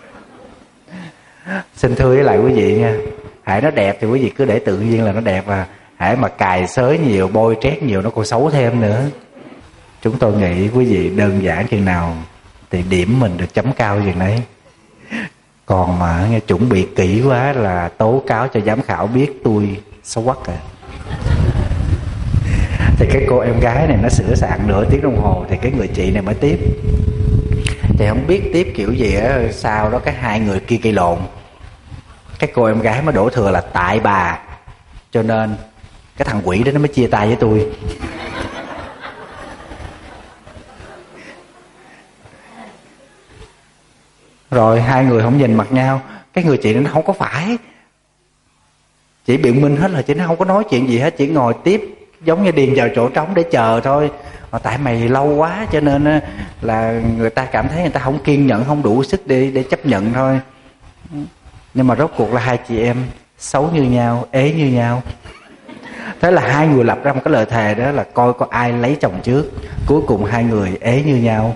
Xin thưa với lại quý vị nha, hãy nó đẹp thì quý vị cứ để tự nhiên là nó đẹp à. Hãy mà cài xới nhiều, bôi trét nhiều nó còn xấu thêm nữa. Chúng tôi nghĩ quý vị đơn giản chừng nào thì điểm mình được chấm cao chừng đấy. Còn mà nghe chuẩn bị kỹ quá là tố cáo cho giám khảo biết tôi xấu quắc à. Thì cái cô em gái này nó sửa soạn nửa tiếng đồng hồ thì cái người chị này mới tiếp. Thì không biết tiếp kiểu gì á, sau đó cái 2 người kia gây lộn. Cái cô em gái mới đổ thừa là tại bà, cho nên cái thằng quỷ đó nó mới chia tay với tôi. Rồi 2 người không nhìn mặt nhau. Cái người chị nó không có phải, chị biện minh hết là chị nó không có nói chuyện gì hết, chỉ ngồi tiếp giống như điền vào chỗ trống để chờ thôi. Mà tại mày lâu quá cho nên là người ta cảm thấy người ta không kiên nhẫn, không đủ sức để chấp nhận thôi. Nhưng mà rốt cuộc là 2 chị em xấu như nhau, ế như nhau. Thế là 2 người lập ra một cái lời thề đó là coi có ai lấy chồng trước. Cuối cùng 2 người ế như nhau.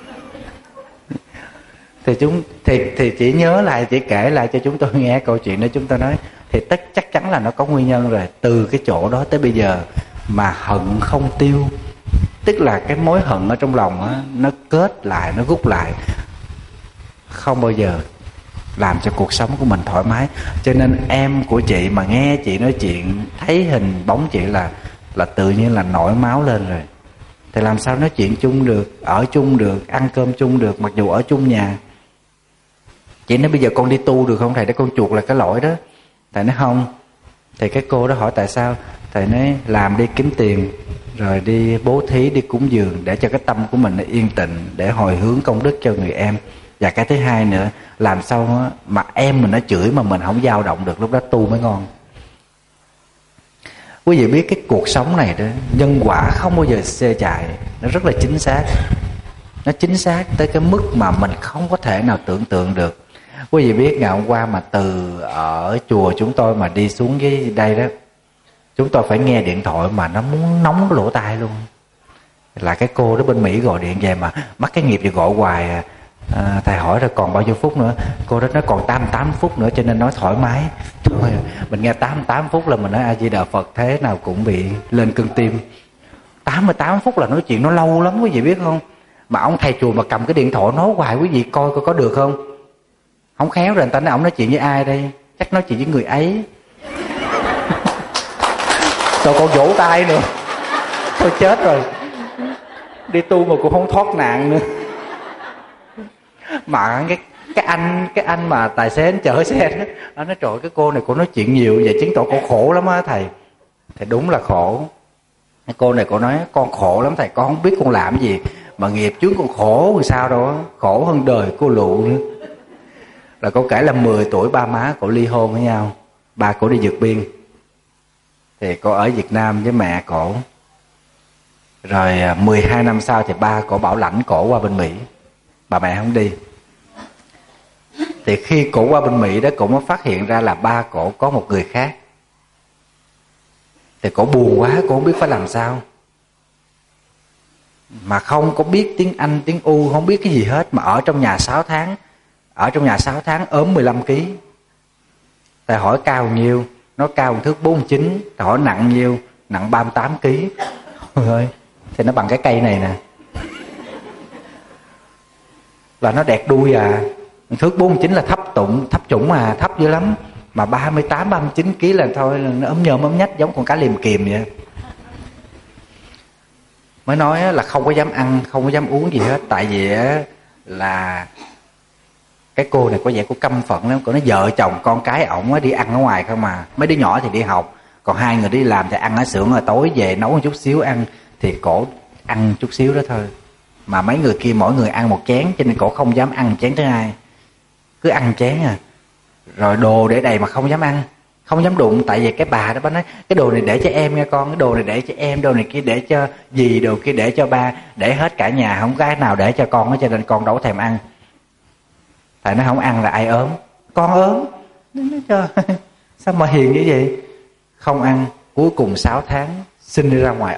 Thì chỉ nhớ lại, chỉ kể lại cho chúng tôi nghe câu chuyện đó. Chúng tôi nói thì chắc chắn là nó có nguyên nhân rồi. Từ cái chỗ đó tới bây giờ mà hận không tiêu, tức là cái mối hận ở trong lòng á, nó kết lại, nó rút lại. không bao giờ làm cho cuộc sống của mình thoải mái. Cho nên em của chị mà nghe chị nói chuyện, thấy hình bóng chị là tự nhiên là nổi máu lên rồi. Thì làm sao nói chuyện chung được, ở chung được, ăn cơm chung được, mặc dù ở chung nhà. Chị nói bây giờ con đi tu được không thầy, để con chuộc lại cái lỗi đó. Thầy nói không. Thì cái cô đó hỏi tại sao. Thầy nói làm đi kiếm tiền, rồi đi bố thí, đi cúng dường, để cho cái tâm của mình nó yên tịnh, để hồi hướng công đức cho người em. Và cái thứ hai nữa, làm sao mà em mình nó chửi mà mình không dao động được, lúc đó tu mới ngon. Quý vị biết cái cuộc sống này đó, nhân quả không bao giờ xê chạy. Nó rất là chính xác. Nó chính xác tới cái mức mà mình không có thể nào tưởng tượng được. Quý vị biết ngày hôm qua mà từ ở chùa chúng tôi mà đi xuống cái đây đó, chúng tôi phải nghe điện thoại mà nó muốn nóng cái lỗ tai luôn. Là cái cô đó bên Mỹ gọi điện về mà mắc cái nghiệp gì gọi hoài. Thầy hỏi rồi còn bao nhiêu phút nữa. Cô đó nói còn 88 phút nữa, cho nên nói thoải mái. Thôi mình nghe 88 phút là mình nói A Di Đà Phật, thế nào cũng bị lên cơn tim. 88 phút là nói chuyện nó lâu lắm, quý vị biết không. Mà ông thầy chùa mà cầm cái điện thoại nói hoài, quý vị coi có được không. Không khéo rồi người ta nói ông nói chuyện với ai đây, chắc nói chuyện với người ấy. Rồi còn vỗ tay nữa. Thôi chết rồi, đi tu mà cũng không thoát nạn nữa. Mà cái anh mà tài xế anh chở xe đó, anh nói trời cái cô này cô nói chuyện nhiều vậy chứng tỏ cô khổ lắm á thầy. Thì đúng là khổ. Cái cô này cô nói con khổ lắm thầy, con không biết con làm gì mà nghiệp chướng con khổ thì sao đâu, khổ hơn đời cô lụ nữa. Là cô kể là 10 tuổi ba má cô ly hôn với nhau, ba cô đi vượt biên. Thì cô ở Việt Nam với mẹ cổ. Rồi 12 năm sau thì ba cổ bảo lãnh cổ qua bên Mỹ, bà mẹ không đi. Thì khi cổ qua bên Mỹ đó, cổ mới phát hiện ra là ba cổ có một người khác. Thì cổ buồn quá, cổ không biết phải làm sao. Mà không có biết tiếng Anh, tiếng U, không biết cái gì hết. Mà ở trong nhà 6 tháng. Ở trong nhà 6 tháng ốm 15 kg. Thầy hỏi cao nhiêu, nó cao 1 thước 49. Thầy hỏi nặng nhiêu, nặng 38 kg. Ôi ơi, thì nó bằng cái cây này nè. Là nó đẹp đuôi à. 1 thước 49 là thấp chủng mà, thấp dữ lắm. Mà 38, 39 kg là thôi, nó ốm nhôm ốm nhách giống con cá liềm kìm vậy. Mới nói là không có dám ăn, không có dám uống gì hết. Tại vì là cái cô này có vẻ cô căm phận lắm. Cô nói vợ chồng con cái ổng đi ăn ở ngoài không mà. Mấy đứa nhỏ thì đi học, còn hai người đi làm thì ăn ở xưởng, rồi tối về nấu một chút xíu ăn. Thì cổ ăn chút xíu đó thôi. Mà mấy người kia mỗi người ăn một chén, cho nên cổ không dám ăn chén thứ hai. Cứ ăn chén à. Rồi đồ để đầy mà không dám ăn, không dám đụng. Tại vì cái bà đó bà nói cái đồ này để cho em nha con, cái đồ này để cho em, đồ này kia để cho dì, đồ kia để cho ba, để hết cả nhà, không có cái nào để cho con hết, cho nên con đâu có thèm ăn. Tại nó không ăn là ai ốm? Con ốm. Nó cho sao mà hiền như vậy. Không ăn. Cuối cùng 6 tháng xin đi ra ngoài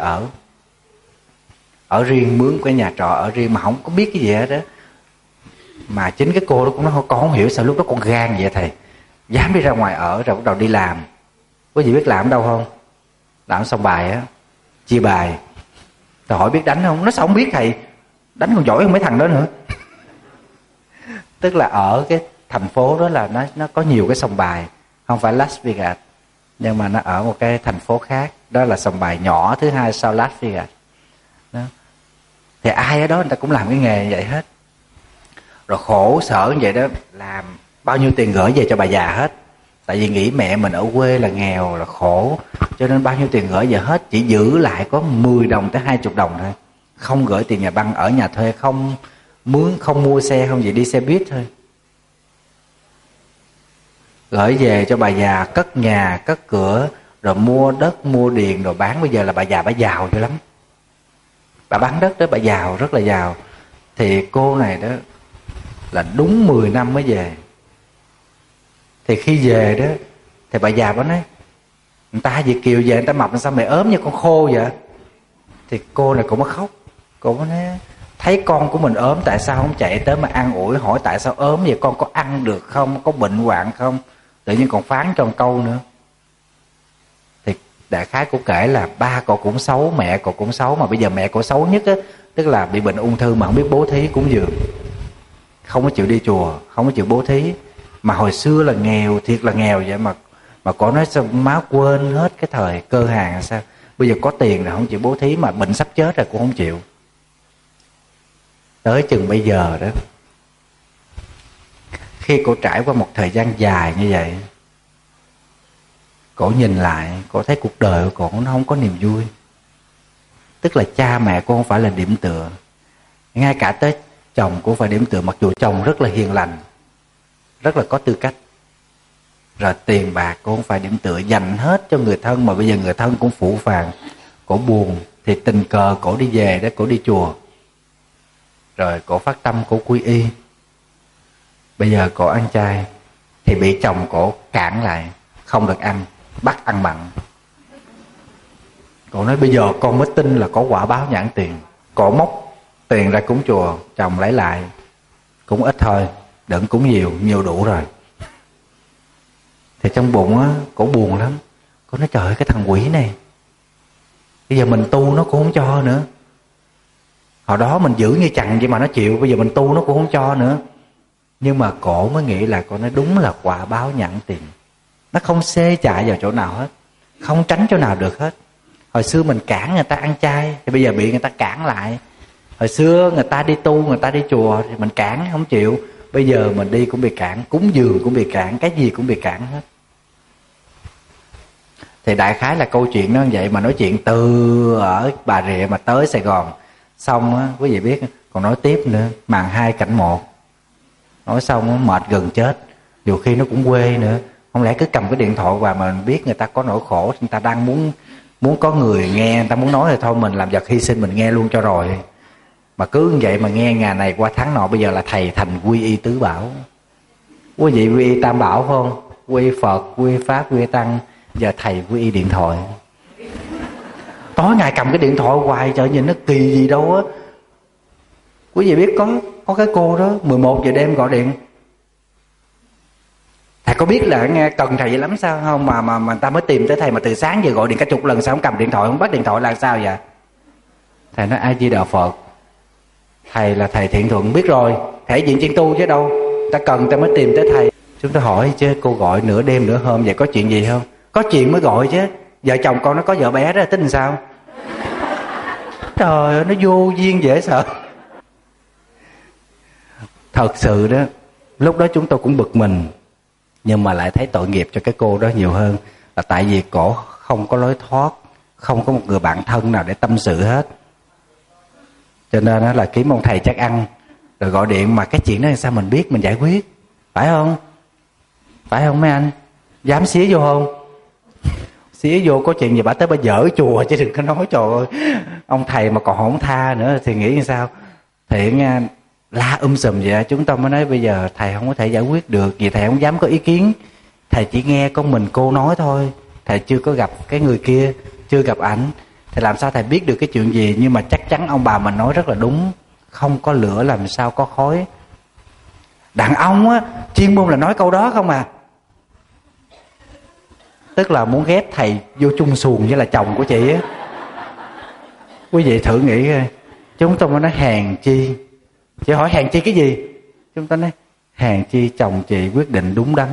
ở riêng, mướn cái nhà trọ ở riêng mà không có biết cái gì hết đó. Mà chính cái cô đó cũng nói con không hiểu sao lúc đó con gan vậy thầy, dám đi ra ngoài ở. Rồi bắt đầu đi làm. Có gì biết làm ở đâu không? Làm xong bài á, chia bài. Rồi hỏi biết đánh không? Nó sao không biết thầy, đánh còn giỏi hơn mấy thằng đó nữa. Tức là ở cái thành phố đó là nó có nhiều cái sòng bài, không phải Las Vegas, nhưng mà nó ở một cái thành phố khác. Đó là sòng bài nhỏ thứ hai sau Las Vegas đó. Thì ai ở đó người ta cũng làm cái nghề như vậy hết. Rồi khổ sở như vậy đó, làm bao nhiêu tiền gửi về cho bà già hết. Tại vì nghĩ mẹ mình ở quê là nghèo, là khổ, cho nên bao nhiêu tiền gửi về hết. Chỉ giữ lại có 10 đồng tới 20 đồng thôi. Không gửi tiền nhà băng, ở nhà thuê, không mướn, không mua xe, không gì, đi xe buýt thôi. Gửi về cho bà già, cất nhà, cất cửa, rồi mua đất, mua điền, rồi bán. Bây giờ là bà già bà giàu dữ lắm. Bà bán đất đó, bà giàu, rất là giàu. Thì cô này đó là đúng 10 năm mới về. Thì khi về đó, thì bà già bà nói người ta Việt kiều về người ta mập, sao mày ốm như con khô vậy? Thì cô này cũng có khóc. Cô mới nói thấy con của mình ốm, tại sao không chạy tới mà an ủi, hỏi tại sao ốm vậy, con có ăn được không, có bệnh hoạn không? Tự nhiên còn phán cho một câu nữa. Thì đại khái cô kể là ba cô cũng xấu, mẹ cô cũng xấu. Mà bây giờ mẹ cô xấu nhất á, tức là bị bệnh ung thư mà không biết bố thí cúng dường. không có chịu đi chùa, không có chịu bố thí. Mà hồi xưa là nghèo, thiệt là nghèo vậy mà cổ nói sao má quên hết cái thời cơ hàng là sao. Bây giờ có tiền là không chịu bố thí, mà bệnh sắp chết rồi cũng không chịu. Tới chừng bây giờ đó, khi cổ trải qua một thời gian dài như vậy, cổ nhìn lại, cổ thấy cuộc đời của cổ nó không có niềm vui. Tức là cha mẹ cô không phải là điểm tựa, ngay cả tới chồng cũng phải điểm tựa, mặc dù chồng rất là hiền lành, rất là có tư cách. Rồi tiền bạc cô không phải điểm tựa, dành hết cho người thân, mà bây giờ người thân cũng phũ phàng. Cổ buồn thì tình cờ cổ đi về đó, cổ đi chùa. Rồi cổ phát tâm cổ quy y. Bây giờ cổ ăn chay thì bị chồng cổ cản lại, không được ăn, bắt ăn mặn. Cổ nói bây giờ con mới tin là có quả báo nhãn tiền. Cổ móc tiền ra cúng chùa, chồng lấy lại, cũng ít thôi, đừng cúng nhiều đủ rồi. Thì trong bụng á, cổ buồn lắm. Cổ nói trời ơi, cái thằng quỷ này, bây giờ mình tu nó cũng không cho nữa. Hồi đó mình giữ như chằn vậy mà nó chịu, bây giờ mình tu nó cũng không cho nữa. Nhưng mà cổ mới nghĩ là cổ nói đúng là quả báo nhãn tiền. Nó không xê chạy vào chỗ nào hết, không tránh chỗ nào được hết. Hồi xưa mình cản người ta ăn chay thì bây giờ bị người ta cản lại. Hồi xưa người ta đi tu, người ta đi chùa thì mình cản không chịu, bây giờ mình đi cũng bị cản, cúng dường cũng bị cản, cái gì cũng bị cản hết. Thì đại khái là câu chuyện nó như vậy. Mà nói chuyện từ ở Bà Rịa mà tới Sài Gòn xong á, quý vị biết, còn nói tiếp nữa, màn 2 cảnh 1. Nói xong á, mệt gần chết. Dù khi nó cũng quê nữa, không lẽ cứ cầm cái điện thoại vào mà mình biết người ta có nỗi khổ, người ta đang muốn có người nghe, người ta muốn nói thì thôi mình làm vật hy sinh, mình nghe luôn cho rồi. Mà cứ như vậy mà nghe ngày này qua tháng nọ, bây giờ là thầy thành quy y tứ bảo. Quý vị quy y tam bảo phải không? Quy Phật, quy Pháp, quy Tăng. Giờ thầy quy y điện thoại. Tối ngày cầm cái điện thoại hoài, trời nhìn nó kỳ gì đâu á. Quý vị biết có cái cô đó 11 giờ đêm gọi điện. Thầy có biết là nghe cần thầy vậy lắm sao không, mà người ta mới tìm tới thầy, mà từ sáng giờ gọi điện cả chục lần sao không cầm điện thoại, không bắt điện thoại là sao vậy? Thầy nói A Di Đà Phật, thầy là thầy Thiện Thuận, biết rồi, thể diện chuyên tu chứ đâu, ta cần ta mới tìm tới thầy. Chúng ta hỏi chứ cô gọi nửa đêm nửa hôm vậy có chuyện gì không? Có chuyện mới gọi chứ. Vợ chồng con nó có vợ bé đó tính làm sao? Trời ơi, nó vô duyên dễ sợ. Thật sự đó, lúc đó chúng tôi cũng bực mình, nhưng mà lại thấy tội nghiệp cho cái cô đó nhiều hơn. Là tại vì cổ không có lối thoát, không có một người bạn thân nào để tâm sự hết. Cho nên đó là kiếm ông thầy chắc ăn, rồi gọi điện mà cái chuyện đó sao mình biết, mình giải quyết. Phải không? Phải không mấy anh? Dám xía vô không? Xía vô có chuyện gì bà tới bà dở chùa chứ đừng có nói trời ơi, ông thầy mà còn không tha nữa thì nghĩ như sao? Thiện la sùm vậy. Chúng tôi mới nói bây giờ thầy không có thể giải quyết được, vì thầy không dám có ý kiến. Thầy chỉ nghe con mình cô nói thôi, thầy chưa có gặp cái người kia, chưa gặp ảnh, thì làm sao thầy biết được cái chuyện gì. Nhưng mà chắc chắn ông bà mình nói rất là đúng, không có lửa làm sao có khói. Đàn ông á, chuyên môn là nói câu đó không à. Tức là muốn ghép thầy vô chung xuồng với là chồng của chị á. Quý vị thử nghĩ coi. Chúng tôi mới nói hèn chi. Chị hỏi hèn chi cái gì? Chúng tôi nói hèn chi chồng chị quyết định đúng đắn.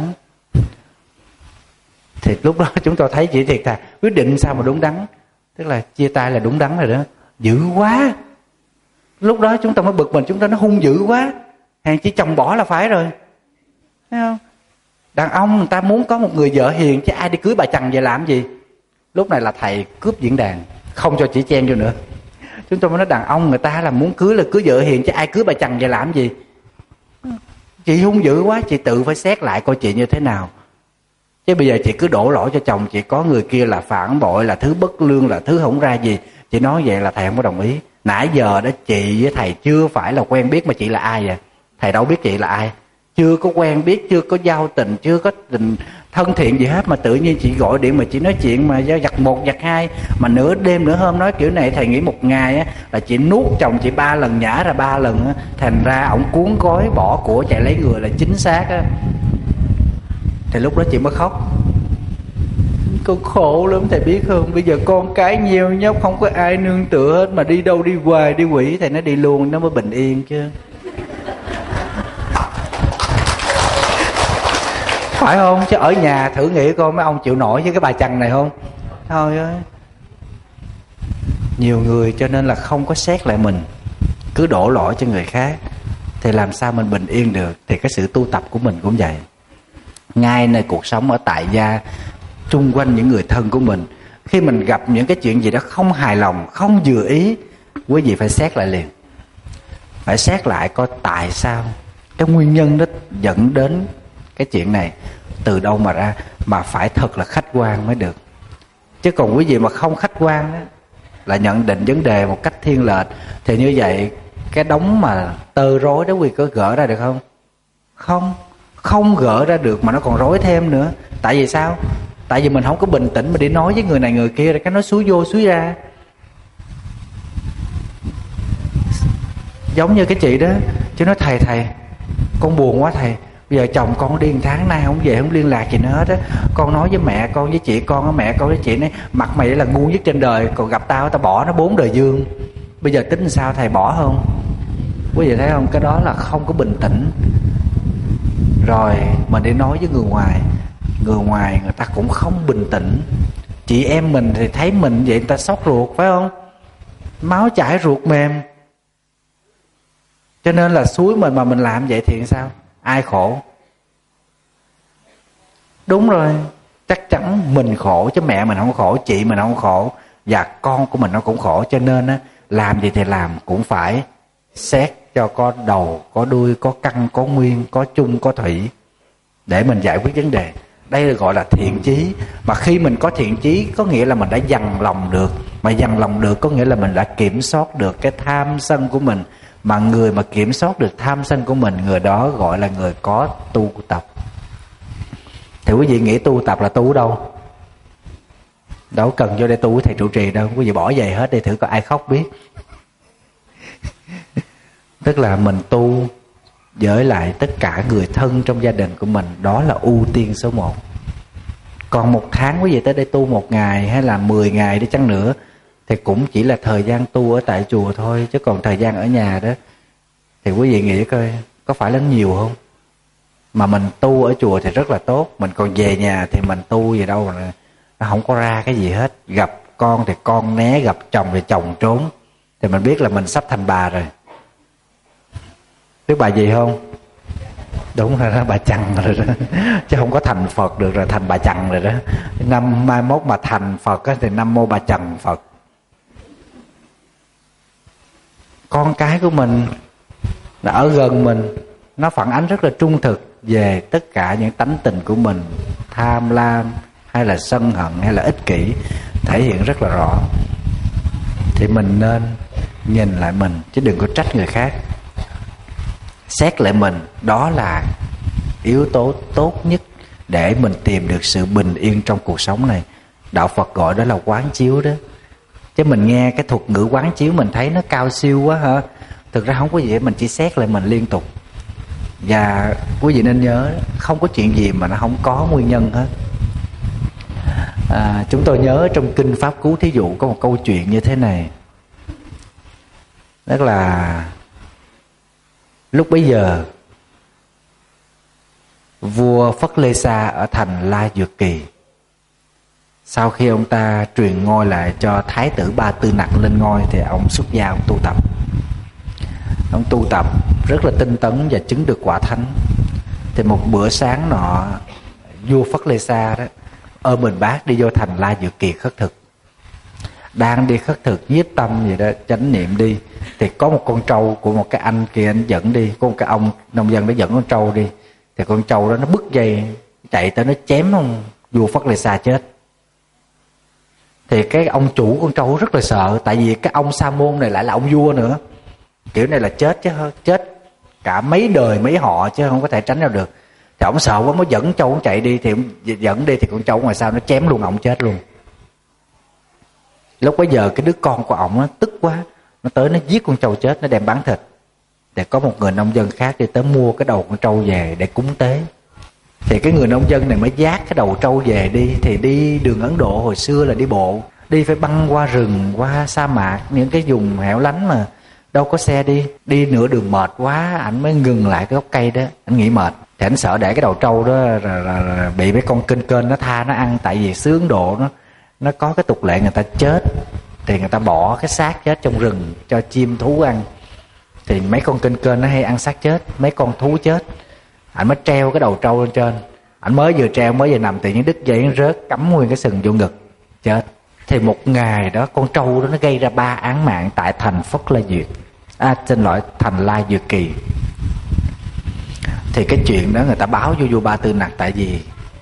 Thì lúc đó chúng tôi thấy chị thiệt thà, quyết định sao mà đúng đắn. Tức là chia tay là đúng đắn rồi đó. Dữ quá. Lúc đó chúng tôi mới bực mình, chúng tôi nói hung dữ quá. Hèn chi chồng bỏ là phải rồi. Thấy không? Đàn ông người ta muốn có một người vợ hiền, chứ ai đi cưới bà chằn về làm gì. Lúc này là thầy cướp diễn đàn, không cho chị chen vô nữa. Chúng tôi mới nói đàn ông người ta là muốn cưới là cưới vợ hiền, chứ ai cưới bà chằn về làm gì. Chị hung dữ quá, chị tự phải xét lại coi chị như thế nào. Chứ bây giờ chị cứ đổ lỗi cho chồng chị, có người kia là phản bội, là thứ bất lương, là thứ không ra gì. Chị nói vậy là thầy không có đồng ý. Nãy giờ đó chị với thầy chưa phải là quen biết mà chị là ai vậy? Thầy đâu biết chị là ai. Chưa có quen biết, chưa có giao tình, chưa có tình thân thiện gì hết, mà tự nhiên chị gọi điện mà chị nói chuyện mà giặt một giặt hai, mà nửa đêm nửa hôm nói kiểu này. Thầy nghĩ một ngày á là chị nuốt chồng chị 3 lần, nhả ra 3 lần á, thành ra ổng cuốn gói bỏ của chạy lấy người là chính xác á. Thì lúc đó chị mới khóc. Con khổ lắm thầy biết không, bây giờ con cái nhiều nhóc không có ai nương tựa hết, mà đi đâu đi hoài đi quỷ. Thầy nói đi luôn nó mới bình yên chứ. Phải không? Chứ ở nhà thử nghĩ coi mấy ông chịu nổi với cái bà chằn này không? Thôi ơi. Nhiều người cho nên là không có xét lại mình, cứ đổ lỗi cho người khác, thì làm sao mình bình yên được. Thì cái sự tu tập của mình cũng vậy. Ngay nơi cuộc sống ở tại gia, chung quanh những người thân của mình, khi mình gặp những cái chuyện gì đó không hài lòng, không vừa ý, quý vị phải xét lại liền. Phải xét lại coi tại sao, cái nguyên nhân đó dẫn đến cái chuyện này từ đâu mà ra, mà phải thật là khách quan mới được. Chứ còn quý vị mà không khách quan đó, là nhận định vấn đề một cách thiên lệch, thì như vậy cái đống mà tơ rối đó quý vị có gỡ ra được không? Không gỡ ra được mà nó còn rối thêm nữa. Tại vì sao? Tại vì mình không có bình tĩnh mà đi nói với người này người kia, rồi cái nó xúi vô xúi ra. Giống như cái chị đó, chứ nói thầy con buồn quá thầy, bây giờ chồng con đi 1 tháng nay không về, không liên lạc gì nữa hết á. Con nói với mẹ con với chị con, mẹ con với chị nói mặt mày là ngu nhất trên đời, còn gặp tao bỏ nó 4 đời dương. Bây giờ tính sao thầy, bỏ không? Quý vị thấy không? Cái đó là không có bình tĩnh. Rồi mình đi nói với người ngoài người ta cũng không bình tĩnh. Chị em mình thì thấy mình vậy người ta xót ruột, phải không? Máu chảy ruột mềm. Cho nên là xúi mình mà mình làm vậy thì sao? Ai khổ? Đúng rồi, chắc chắn mình khổ, chứ mẹ mình không khổ, chị mình không khổ, và con của mình nó cũng khổ. Cho nên á, làm gì thì làm cũng phải xét cho có đầu, có đuôi, có căn, có nguyên, có chung, có thủy, để mình giải quyết vấn đề. Đây là gọi là thiện chí. Mà khi mình có thiện chí có nghĩa là mình đã dằn lòng được. Mà dằn lòng được có nghĩa là mình đã kiểm soát được cái tham sân của mình. Mà người mà kiểm soát được tham sân của mình, người đó gọi là người có tu tập. Thì quý vị nghĩ tu tập là tu ở đâu? Đâu cần vô đây tu với thầy trụ trì đâu. Quý vị bỏ giày hết đi thử có ai khóc biết. Tức là mình tu với lại tất cả người thân trong gia đình của mình, đó là ưu tiên số 1. Còn 1 tháng quý vị tới đây tu 1 ngày hay là 10 ngày đi chăng nữa thì cũng chỉ là thời gian tu ở tại chùa thôi. Chứ còn thời gian ở nhà đó thì quý vị nghĩ coi có phải là nhiều không? Mà mình tu ở chùa thì rất là tốt, mình còn về nhà thì mình tu gì đâu mà nó không có ra cái gì hết. Gặp con thì con né, gặp chồng thì chồng trốn, thì mình biết là mình sắp thành bà rồi. Biết bà gì không? Đúng rồi đó, bà chằn rồi đó. Chứ không có thành Phật được rồi, thành bà chằn rồi đó. Năm mai mốt mà thành Phật á, thì Nam Mô Bà Chằn Phật. Con cái của mình là ở gần mình, nó phản ánh rất là trung thực về tất cả những tánh tình của mình. Tham lam hay là sân hận hay là ích kỷ thể hiện rất là rõ. Thì mình nên nhìn lại mình, chứ đừng có trách người khác. Xét lại mình, đó là yếu tố tốt nhất để mình tìm được sự bình yên trong cuộc sống này. Đạo Phật gọi đó là quán chiếu đó. Chứ mình nghe cái thuật ngữ quán chiếu mình thấy nó cao siêu quá hả? Thực ra không có gì, mình chỉ xét lại mình liên tục. Và quý vị nên nhớ, không có chuyện gì mà nó không có nguyên nhân hết. Chúng tôi nhớ trong Kinh Pháp Cú thí dụ có một câu chuyện như thế này. Tức là lúc bấy giờ vua Phất Lê Sa ở thành La Dược Kỳ, sau khi ông ta truyền ngôi lại cho Thái tử Ba Tư Nặc lên ngôi, thì ông xuất gia, ông tu tập. Ông tu tập rất là tinh tấn và chứng được quả thánh. Thì một bữa sáng nọ, vua Phất Lê Sa đó ôm mình bát đi vô thành La Dược Kỳ khất thực. Đang đi khất thực nhiếp tâm gì đó, chánh niệm đi, thì có một con trâu của một cái anh kia anh dẫn đi. Có một cái ông nông dân đó dẫn con trâu đi, thì con trâu đó nó bứt dây chạy tới, nó chém ông vua Phất Lê Sa chết. Thì cái ông chủ con trâu rất là sợ, tại vì cái ông Sa Môn này lại là ông vua nữa. Kiểu này là chết chứ, chết cả mấy đời mấy họ chứ không có thể tránh ra được. Thì ông sợ quá mới dẫn trâu ông chạy đi. Thì ông dẫn đi thì con trâu ngoài sau nó chém luôn ông, chết luôn. Lúc bấy giờ cái đứa con của ông nó tức quá, nó tới nó giết con trâu chết, nó đem bán thịt. Để có một người nông dân khác đi tới mua cái đầu con trâu về để cúng tế. Thì cái người nông dân này mới vác cái đầu trâu về đi. Thì đi đường Ấn Độ hồi xưa là đi bộ, đi phải băng qua rừng, qua sa mạc, những cái vùng hẻo lánh mà đâu có xe đi nửa đường mệt quá, ảnh mới ngừng lại cái gốc cây đó, ảnh nghỉ mệt. Thì ảnh sợ để cái đầu trâu đó là bị mấy con kênh nó tha nó ăn. Tại vì xứ Ấn Độ nó có cái tục lệ người ta chết thì người ta bỏ cái xác chết trong rừng cho chim thú ăn. Thì mấy con kênh nó hay ăn xác chết, mấy con thú chết. Ảnh mới treo cái đầu trâu lên trên. Ảnh mới vừa treo mới vừa nằm tự nhiên đứt dây nó rớt, cắm nguyên cái sừng vô ngực, chết. Thì một ngày đó con trâu đó nó gây ra 3 án mạng tại thành Phất La Duyệt, thành La Duyệt Kỳ. Thì cái chuyện đó người ta báo vô vua Ba Tư Nặc. Tại vì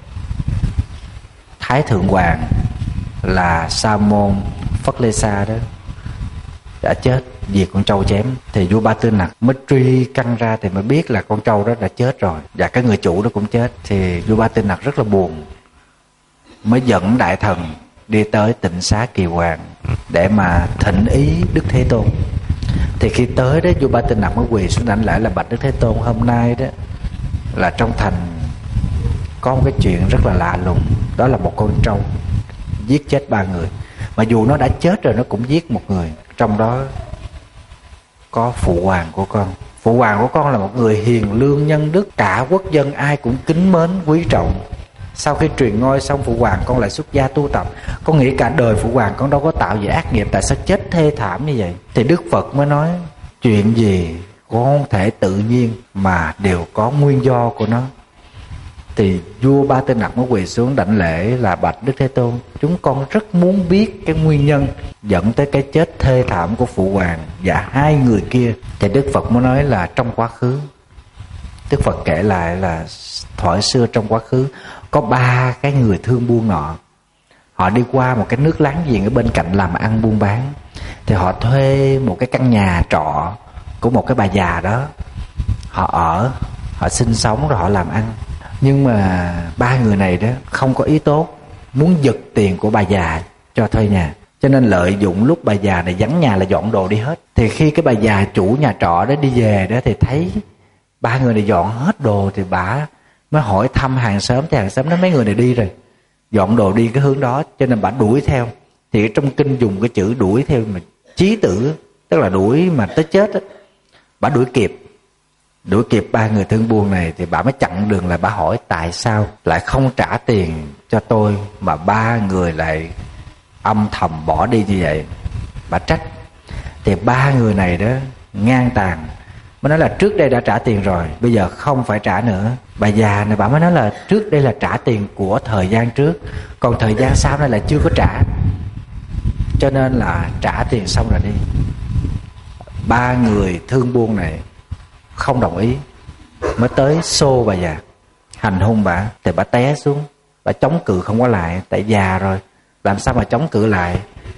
Thái Thượng Hoàng là Sa Môn Phất Lê Sa đó đã chết vì con trâu chém. Thì vua Ba Tư Nặc mới truy căn ra thì mới biết là con trâu đó đã chết rồi, và cái người chủ đó cũng chết. Thì vua Ba Tư Nặc rất là buồn, mới dẫn đại thần đi tới Tịnh Xá Kỳ Hoàng để mà thỉnh ý Đức Thế Tôn. Thì khi tới đó, vua Ba Tư Nặc mới quỳ xuống đảnh lễ là: bạch Đức Thế Tôn, hôm nay đó là trong thành có một cái chuyện rất là lạ lùng. Đó là một con trâu giết chết 3 người. Mà dù nó đã chết rồi nó cũng giết một người. Trong đó có phụ hoàng của con. Phụ hoàng của con là một người hiền lương nhân đức, cả quốc dân ai cũng kính mến quý trọng. Sau khi truyền ngôi xong, phụ hoàng con lại xuất gia tu tập. Con nghĩ cả đời phụ hoàng con đâu có tạo gì ác nghiệp, tại sao chết thê thảm như vậy? Thì Đức Phật mới nói: chuyện gì cũng không thể tự nhiên, mà đều có nguyên do của nó. Thì vua Ba Tư Nặc mới quỳ xuống đảnh lễ là: bạch Đức Thế Tôn, chúng con rất muốn biết cái nguyên nhân dẫn tới cái chết thê thảm của phụ hoàng và 2 người kia. Thì Đức Phật mới nói là trong quá khứ, Đức Phật kể lại là thuở xưa trong quá khứ có 3 cái người thương buôn nọ. Họ đi qua một cái nước láng giềng ở bên cạnh làm ăn buôn bán. Thì họ thuê một cái căn nhà trọ của một cái bà già đó. Họ ở, họ sinh sống rồi họ làm ăn. Nhưng mà 3 người này đó không có ý tốt, muốn giật tiền của bà già cho thuê nhà. Cho nên lợi dụng lúc bà già này vắng nhà là dọn đồ đi hết. Thì khi cái bà già chủ nhà trọ đó đi về đó thì thấy 3 người này dọn hết đồ, thì bà mới hỏi thăm hàng xóm. Thì hàng xóm nói mấy người này đi rồi, dọn đồ đi cái hướng đó. Cho nên bà đuổi theo. Thì trong kinh dùng cái chữ đuổi theo mà chí tử, tức là đuổi mà tới chết á. Bà đuổi kịp 3 người thương buôn này. Thì bà mới chặn đường lại, bà hỏi tại sao lại không trả tiền cho tôi mà 3 người lại âm thầm bỏ đi như vậy. Bà trách. Thì 3 người này đó ngang tàn, mới nói là trước đây đã trả tiền rồi, bây giờ không phải trả nữa. Bà già này bà mới nói là trước đây là trả tiền của thời gian trước, còn thời gian sau này là chưa có trả, cho nên là trả tiền xong rồi đi. 3 người thương buôn này không đồng ý, mới tới xô bà già, hành hung bà. Thì bà té xuống, bà chống cự không có lại, tại già rồi làm sao mà chống cự lại.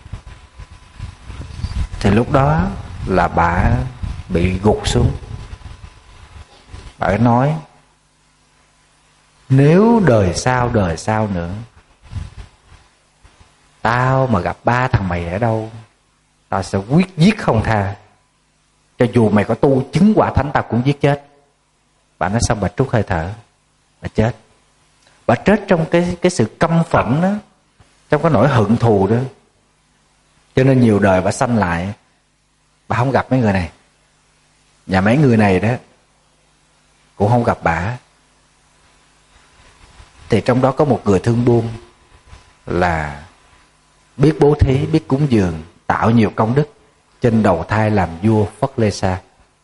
Thì lúc đó là bà bị gục xuống. Bà nói: nếu đời sau nữa tao mà gặp 3 thằng mày ở đâu, tao sẽ quyết giết không tha. Cho dù mày có tu chứng quả thánh tao cũng giết chết. Bà nói xong bà trút hơi thở, bà chết. Bà chết trong cái sự căm phẫn đó, trong cái nỗi hận thù đó. Cho nên nhiều đời bà sanh lại, bà không gặp mấy người này, và mấy người này đó cũng không gặp bà. Thì trong đó có một người thương buôn là biết bố thí, biết cúng dường, tạo nhiều công đức, trên đầu thai làm vua Phất Lê Sa.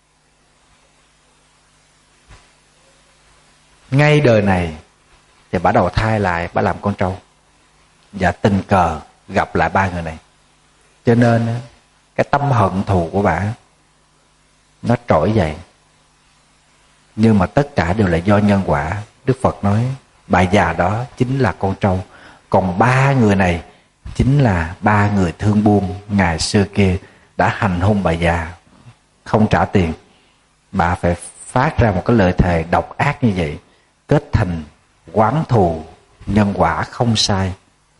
Ngay đời này thì bà đầu thai lại, bà làm con trâu, và tình cờ gặp lại 3 người này. Cho nên cái tâm hận thù của bà nó trỗi dậy. Nhưng mà tất cả đều là do nhân quả. Đức Phật nói bà già đó chính là con trâu, còn 3 người này chính là 3 người thương buôn ngày xưa kia đã hành hung bà già, không trả tiền. Bà phải phát ra một cái lời thề độc ác như vậy, kết thành oán thù, nhân quả không sai.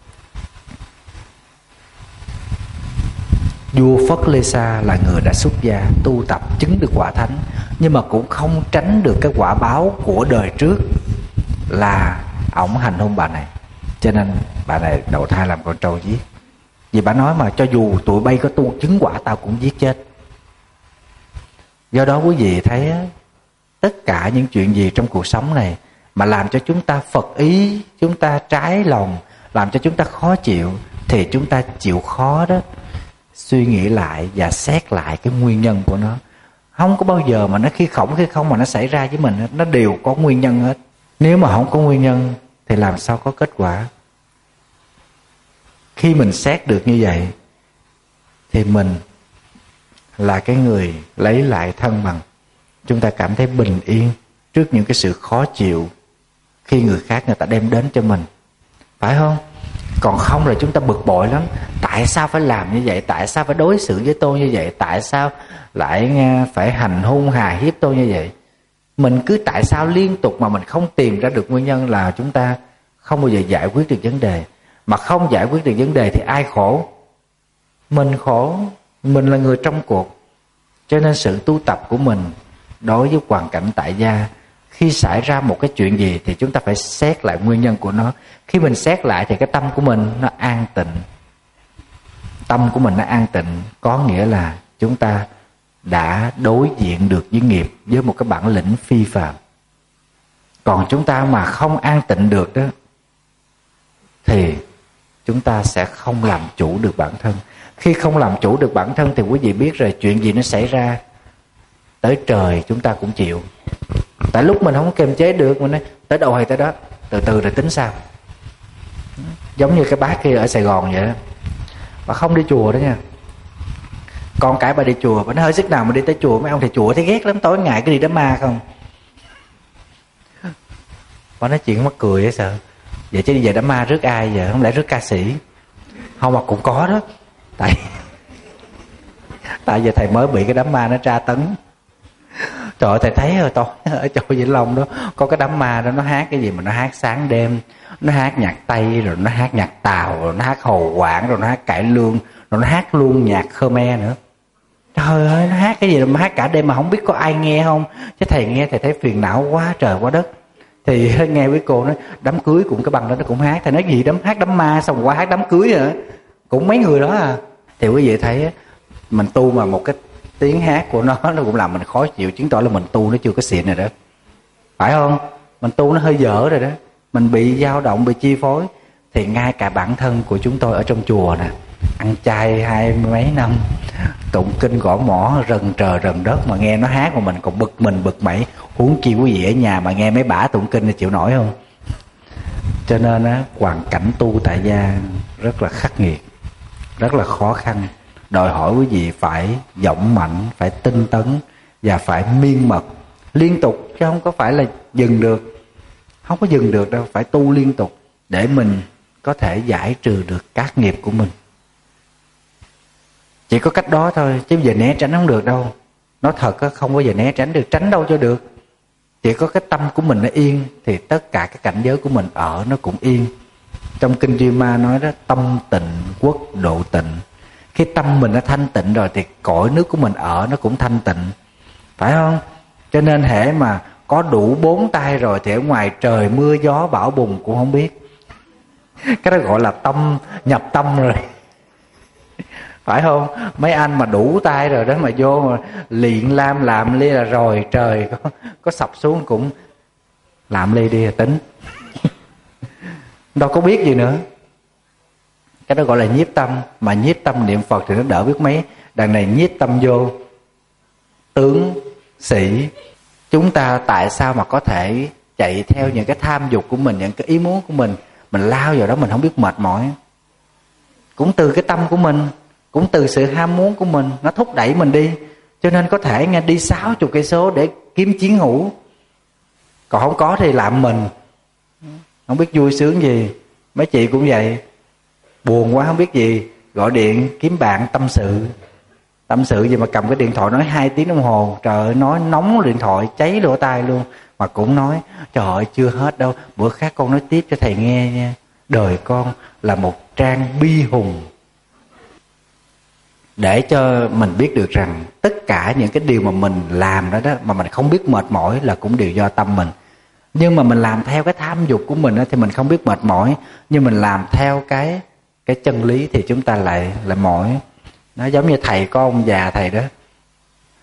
Vua Phất Lê Sa là người đã xuất gia, tu tập chứng được quả thánh, nhưng mà cũng không tránh được cái quả báo của đời trước là ổng hành hung bà này. Cho nên bà này đầu thai làm con trâu giết. Vì bà nói mà cho dù tụi bay có tu chứng quả tao cũng giết chết. Do đó quý vị thấy tất cả những chuyện gì trong cuộc sống này mà làm cho chúng ta phật ý, chúng ta trái lòng, làm cho chúng ta khó chịu, thì chúng ta chịu khó đó suy nghĩ lại và xét lại cái nguyên nhân của nó. Không có bao giờ mà nó khi không mà nó xảy ra với mình, nó đều có nguyên nhân hết. Nếu mà không có nguyên nhân thì làm sao có kết quả. Khi mình xét được như vậy thì mình là cái người lấy lại thăng bằng. Chúng ta cảm thấy bình yên trước những cái sự khó chịu khi người khác người ta đem đến cho mình, phải không? Còn không là chúng ta bực bội lắm. Tại sao phải làm như vậy? Tại sao phải đối xử với tôi như vậy? Tại sao lại phải hành hung hà hiếp tôi như vậy? Mình cứ tại sao liên tục mà mình không tìm ra được nguyên nhân, là chúng ta không bao giờ giải quyết được vấn đề. Mà không giải quyết được vấn đề thì ai khổ? Mình khổ. Mình là người trong cuộc. Cho nên sự tu tập của mình đối với hoàn cảnh tại gia, khi xảy ra một cái chuyện gì thì chúng ta phải xét lại nguyên nhân của nó. Khi mình xét lại thì cái tâm của mình nó an tịnh. Tâm của mình nó an tịnh có nghĩa là chúng ta đã đối diện được với nghiệp với một cái bản lĩnh phi phàm. Còn chúng ta mà không an tịnh được đó thì chúng ta sẽ không làm chủ được bản thân. Khi không làm chủ được bản thân thì quý vị biết rồi, chuyện gì nó xảy ra tới trời chúng ta cũng chịu. Tại lúc mình không kiềm chế được, mình nói tới đâu hay tới đó, từ từ rồi tính sao. Giống như cái bác kia ở Sài Gòn vậy đó. Bà không đi chùa đó nha. Con cái bà đi chùa, bà nói hơi sức nào mà đi tới chùa, mấy ông thầy chùa thấy ghét lắm, tối ngày cái đi đám ma không. Bà nói chuyện mắc cười ấy sợ. Vậy chứ đi về đám ma rước ai giờ? Không lẽ rước ca sĩ? Không, mà cũng có đó. Tại giờ thầy mới bị cái đám ma nó tra tấn. Trời ơi, thầy thấy rồi, tối ở chỗ Vĩnh Long đó có cái đám ma đó, nó hát cái gì mà nó hát sáng đêm, nó hát nhạc Tây, rồi nó hát nhạc Tàu, rồi nó hát Hồ Quảng, rồi nó hát cải lương, rồi nó hát luôn nhạc Khmer nữa. Trời ơi, nó hát cái gì mà hát cả đêm mà không biết có ai nghe không. Chứ thầy nghe thầy thấy phiền não quá trời quá đất. Thì nghe với cô nói đám cưới cũng cái băng đó nó cũng hát. Thầy nói gì hát đám ma xong rồi qua hát đám cưới hả? Cũng mấy người đó à. Thì quý vị thấy mình tu mà một cái tiếng hát của nó cũng làm mình khó chịu, chứng tỏ là mình tu nó chưa có xịn rồi đó, phải không? Mình tu nó hơi dở rồi đó, mình bị dao động, bị chi phối. Thì ngay cả bản thân của chúng tôi ở trong chùa nè, ăn chay 20 mấy năm, tụng kinh gõ mõ rần trời rần đất, mà nghe nó hát mà mình còn bực mình bực mẩy, huống chi quý vị ở nhà mà nghe mấy bả tụng kinh thì chịu nổi không? Cho nên á, hoàn cảnh tu tại gia rất là khắc nghiệt, rất là khó khăn, đòi hỏi quý vị phải vọng mạnh, phải tinh tấn và phải miên mật liên tục, chứ không có phải là dừng được. Không có dừng được đâu, phải tu liên tục để mình có thể giải trừ được các nghiệp của mình. Chỉ có cách đó thôi, chứ giờ né tránh không được đâu. Nói thật á, không bao giờ né tránh được, tránh đâu cho được. Chỉ có cái tâm của mình nó yên thì tất cả cái cảnh giới của mình ở nó cũng yên. Trong kinh Rima nói đó, tâm tịnh quốc độ tịnh. Khi tâm mình nó thanh tịnh rồi thì cõi nước của mình ở nó cũng thanh tịnh, phải không? Cho nên hễ mà có đủ 4 tay rồi thì ở ngoài trời mưa gió bão bùng cũng không biết. Cái đó gọi là tâm, nhập tâm rồi, phải không? Mấy anh mà đủ tay rồi đó mà vô mà luyện làm ly là rồi trời có sập xuống cũng làm ly đi là tính. Đâu có biết gì nữa. Cái đó gọi là nhiếp tâm. Mà nhiếp tâm niệm Phật thì nó đỡ biết mấy. Đằng này nhiếp tâm vô tướng sĩ. Chúng ta tại sao mà có thể chạy theo những cái tham dục của mình, những cái ý muốn của mình lao vào đó mình không biết mệt mỏi? Cũng từ cái tâm của mình, cũng từ sự ham muốn của mình, nó thúc đẩy mình đi. Cho nên có thể nghe đi 60 cây số để kiếm chiến hữu. Còn không có thì làm mình không biết vui sướng gì. Mấy chị cũng vậy, buồn quá không biết gì, gọi điện kiếm bạn tâm sự gì mà cầm cái điện thoại nói 2 tiếng đồng hồ. Trời ơi, nói nóng điện thoại cháy lỗ tai luôn. Mà cũng nói trời ơi chưa hết đâu, bữa khác con nói tiếp cho thầy nghe nha. Đời con là một trang bi hùng, để cho mình biết được rằng tất cả những cái điều mà mình làm đó mà mình không biết mệt mỏi là cũng đều do tâm mình. Nhưng mà mình làm theo cái tham dục của mình thì mình không biết mệt mỏi. Nhưng mình làm theo cái chân lý thì chúng ta lại mỏi. Nó giống như thầy có ông già thầy đó.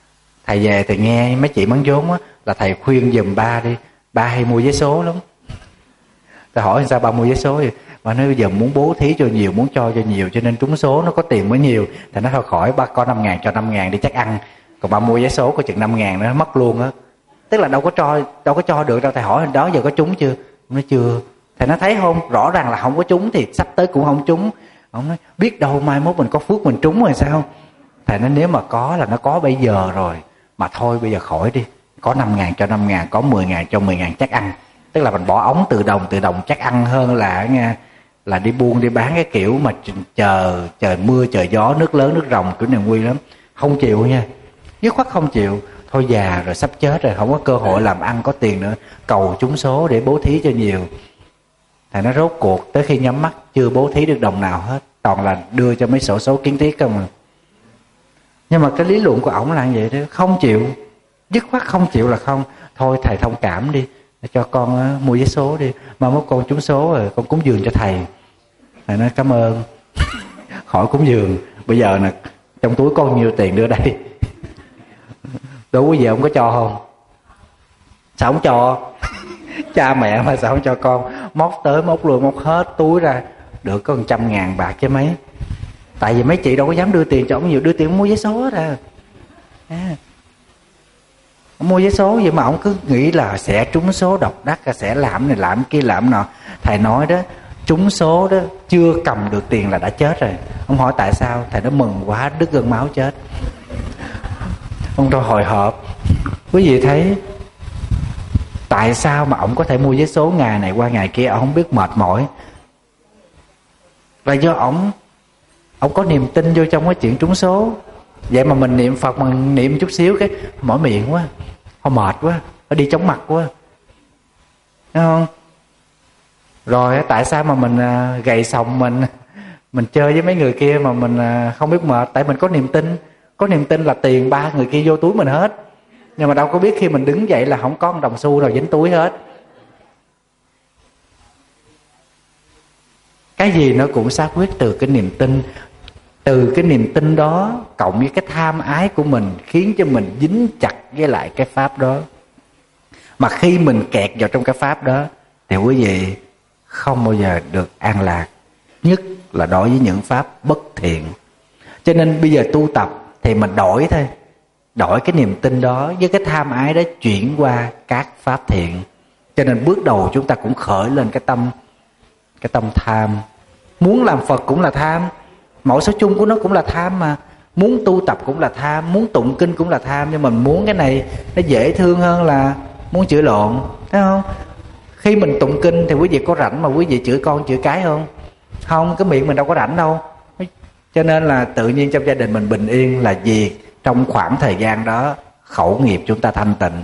Thầy về thầy nghe mấy chị bán vốn á, là thầy khuyên giùm ba đi. Ba hay mua vé số lắm. Thầy hỏi sao ba mua vé số vậy? Ba nói bây giờ muốn bố thí cho nhiều, muốn cho nhiều, cho nên trúng số nó có tiền mới nhiều. Thầy nói thôi khỏi, ba có 5.000 cho 5.000 đi chắc ăn. Còn ba mua vé số có chừng 5.000 nó mất luôn á. Tức là đâu có cho được đâu. Thầy hỏi hồi đó giờ có trúng chưa? Nó chưa. Thầy nói thấy không, rõ ràng là không có trúng thì sắp tới cũng không trúng. Ông nói biết đâu mai mốt mình có phước mình trúng rồi sao? Thầy nói nếu mà có là nó có bây giờ rồi. Mà thôi bây giờ khỏi đi. Có 5.000 cho 5.000, có 10.000 cho 10.000 chắc ăn. Tức là mình bỏ ống tự động chắc ăn hơn là đi buôn đi bán cái kiểu mà trời mưa trời gió nước lớn nước ròng, kiểu này nguy lắm. Không chịu nha, dứt khoát không chịu. Thôi già rồi sắp chết rồi, không có cơ hội làm ăn có tiền nữa, cầu trúng số để bố thí cho nhiều. Thầy nói rốt cuộc tới khi nhắm mắt chưa bố thí được đồng nào hết, toàn là đưa cho mấy sổ số kiến thiết không à. Nhưng mà cái lý luận của ổng là như vậy đó, không chịu, dứt khoát không chịu là không. Thôi thầy thông cảm đi, cho con mua vé số đi, mà mốt con trúng số rồi con cúng dường cho thầy. Thầy nói cảm ơn. Khỏi cúng dường, bây giờ nè trong túi có nhiêu tiền đưa đây. Đủ bây giờ ông có cho không? Sao không cho? Cha mẹ mà sao không cho con? Móc tới móc lui móc hết túi ra, được có 100.000 bạc chứ mấy. Tại vì mấy chị đâu có dám đưa tiền cho ông nhiều, đưa tiền mua vé số hết à. Ông mua vé số vậy mà ông cứ nghĩ là sẽ trúng số độc đắc, sẽ làm này làm kia làm nọ. Thầy nói đó, trúng số đó chưa cầm được tiền là đã chết rồi. Ông hỏi tại sao? Thầy nói mừng quá, đứt gân máu chết. Ông tôi hồi hộp. Quý vị thấy tại sao mà ông có thể mua vé số ngày này qua ngày kia, ông không biết mệt mỏi? Là do ông có niềm tin vô trong cái chuyện trúng số. Vậy mà mình niệm Phật, mình niệm chút xíu cái mỏi miệng quá, thôi mệt quá, phải đi chóng mặt quá, thấy không? Rồi tại sao mà mình gầy sòng, mình chơi với mấy người kia mà mình không biết mệt? Tại mình có niềm tin. Có niềm tin là tiền ba người kia vô túi mình hết. Nhưng mà đâu có biết khi mình đứng dậy là không có một đồng xu nào dính túi hết. Cái gì nó cũng xác quyết từ cái niềm tin. Từ cái niềm tin đó cộng với cái tham ái của mình khiến cho mình dính chặt với lại cái pháp đó. Mà khi mình kẹt vào trong cái pháp đó thì quý vị không bao giờ được an lạc. Nhất là đối với những pháp bất thiện. Cho nên bây giờ tu tập thì mình đổi thôi. Đổi cái niềm tin đó với cái tham ái đó chuyển qua các pháp thiện. Cho nên bước đầu chúng ta cũng khởi lên cái tâm tham. Muốn làm Phật cũng là tham. Mẫu số chung của nó cũng là tham mà. Muốn tu tập cũng là tham, muốn tụng kinh cũng là tham. Nhưng mình muốn cái này nó dễ thương hơn là muốn chửi lộn, thấy không? Khi mình tụng kinh thì quý vị có rảnh mà quý vị chửi con chửi cái không? Không, cái miệng mình đâu có rảnh đâu. Cho nên là tự nhiên trong gia đình mình bình yên là vì trong khoảng thời gian đó khẩu nghiệp chúng ta thanh tịnh.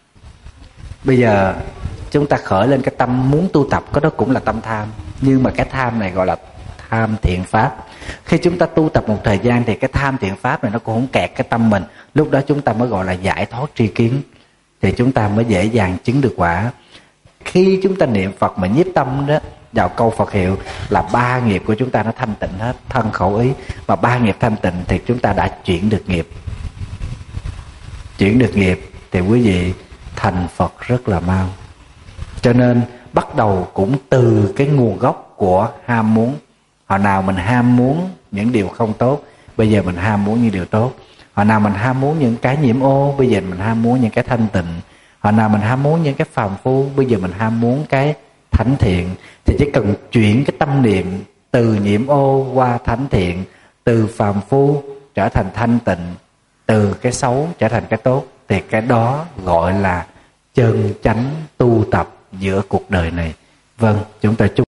Bây giờ chúng ta khởi lên cái tâm muốn tu tập, cái đó cũng là tâm tham. Nhưng mà cái tham này gọi là tham thiện pháp. Khi chúng ta tu tập một thời gian thì cái tham thiện pháp này nó cũng không kẹt cái tâm mình. Lúc đó chúng ta mới gọi là giải thoát tri kiến. Thì chúng ta mới dễ dàng chứng được quả. Khi chúng ta niệm Phật mà nhiếp tâm đó vào câu Phật hiệu là ba nghiệp của chúng ta nó thanh tịnh hết, thân khẩu ý. Mà ba nghiệp thanh tịnh thì chúng ta đã chuyển được nghiệp. Chuyển được nghiệp thì quý vị thành Phật rất là mau. Cho nên bắt đầu cũng từ cái nguồn gốc của ham muốn. Hồi nào mình ham muốn những điều không tốt, bây giờ mình ham muốn những điều tốt. Hồi nào mình ham muốn những cái nhiễm ô, bây giờ mình ham muốn những cái thanh tịnh. Hồi nào mình ham muốn những cái phàm phu, bây giờ mình ham muốn cái thánh thiện. Thì chỉ cần chuyển cái tâm niệm từ nhiễm ô qua thánh thiện, từ phàm phu trở thành thanh tịnh, từ cái xấu trở thành cái tốt, thì cái đó gọi là chân chánh tu tập giữa cuộc đời này. Vâng, chúng ta chúc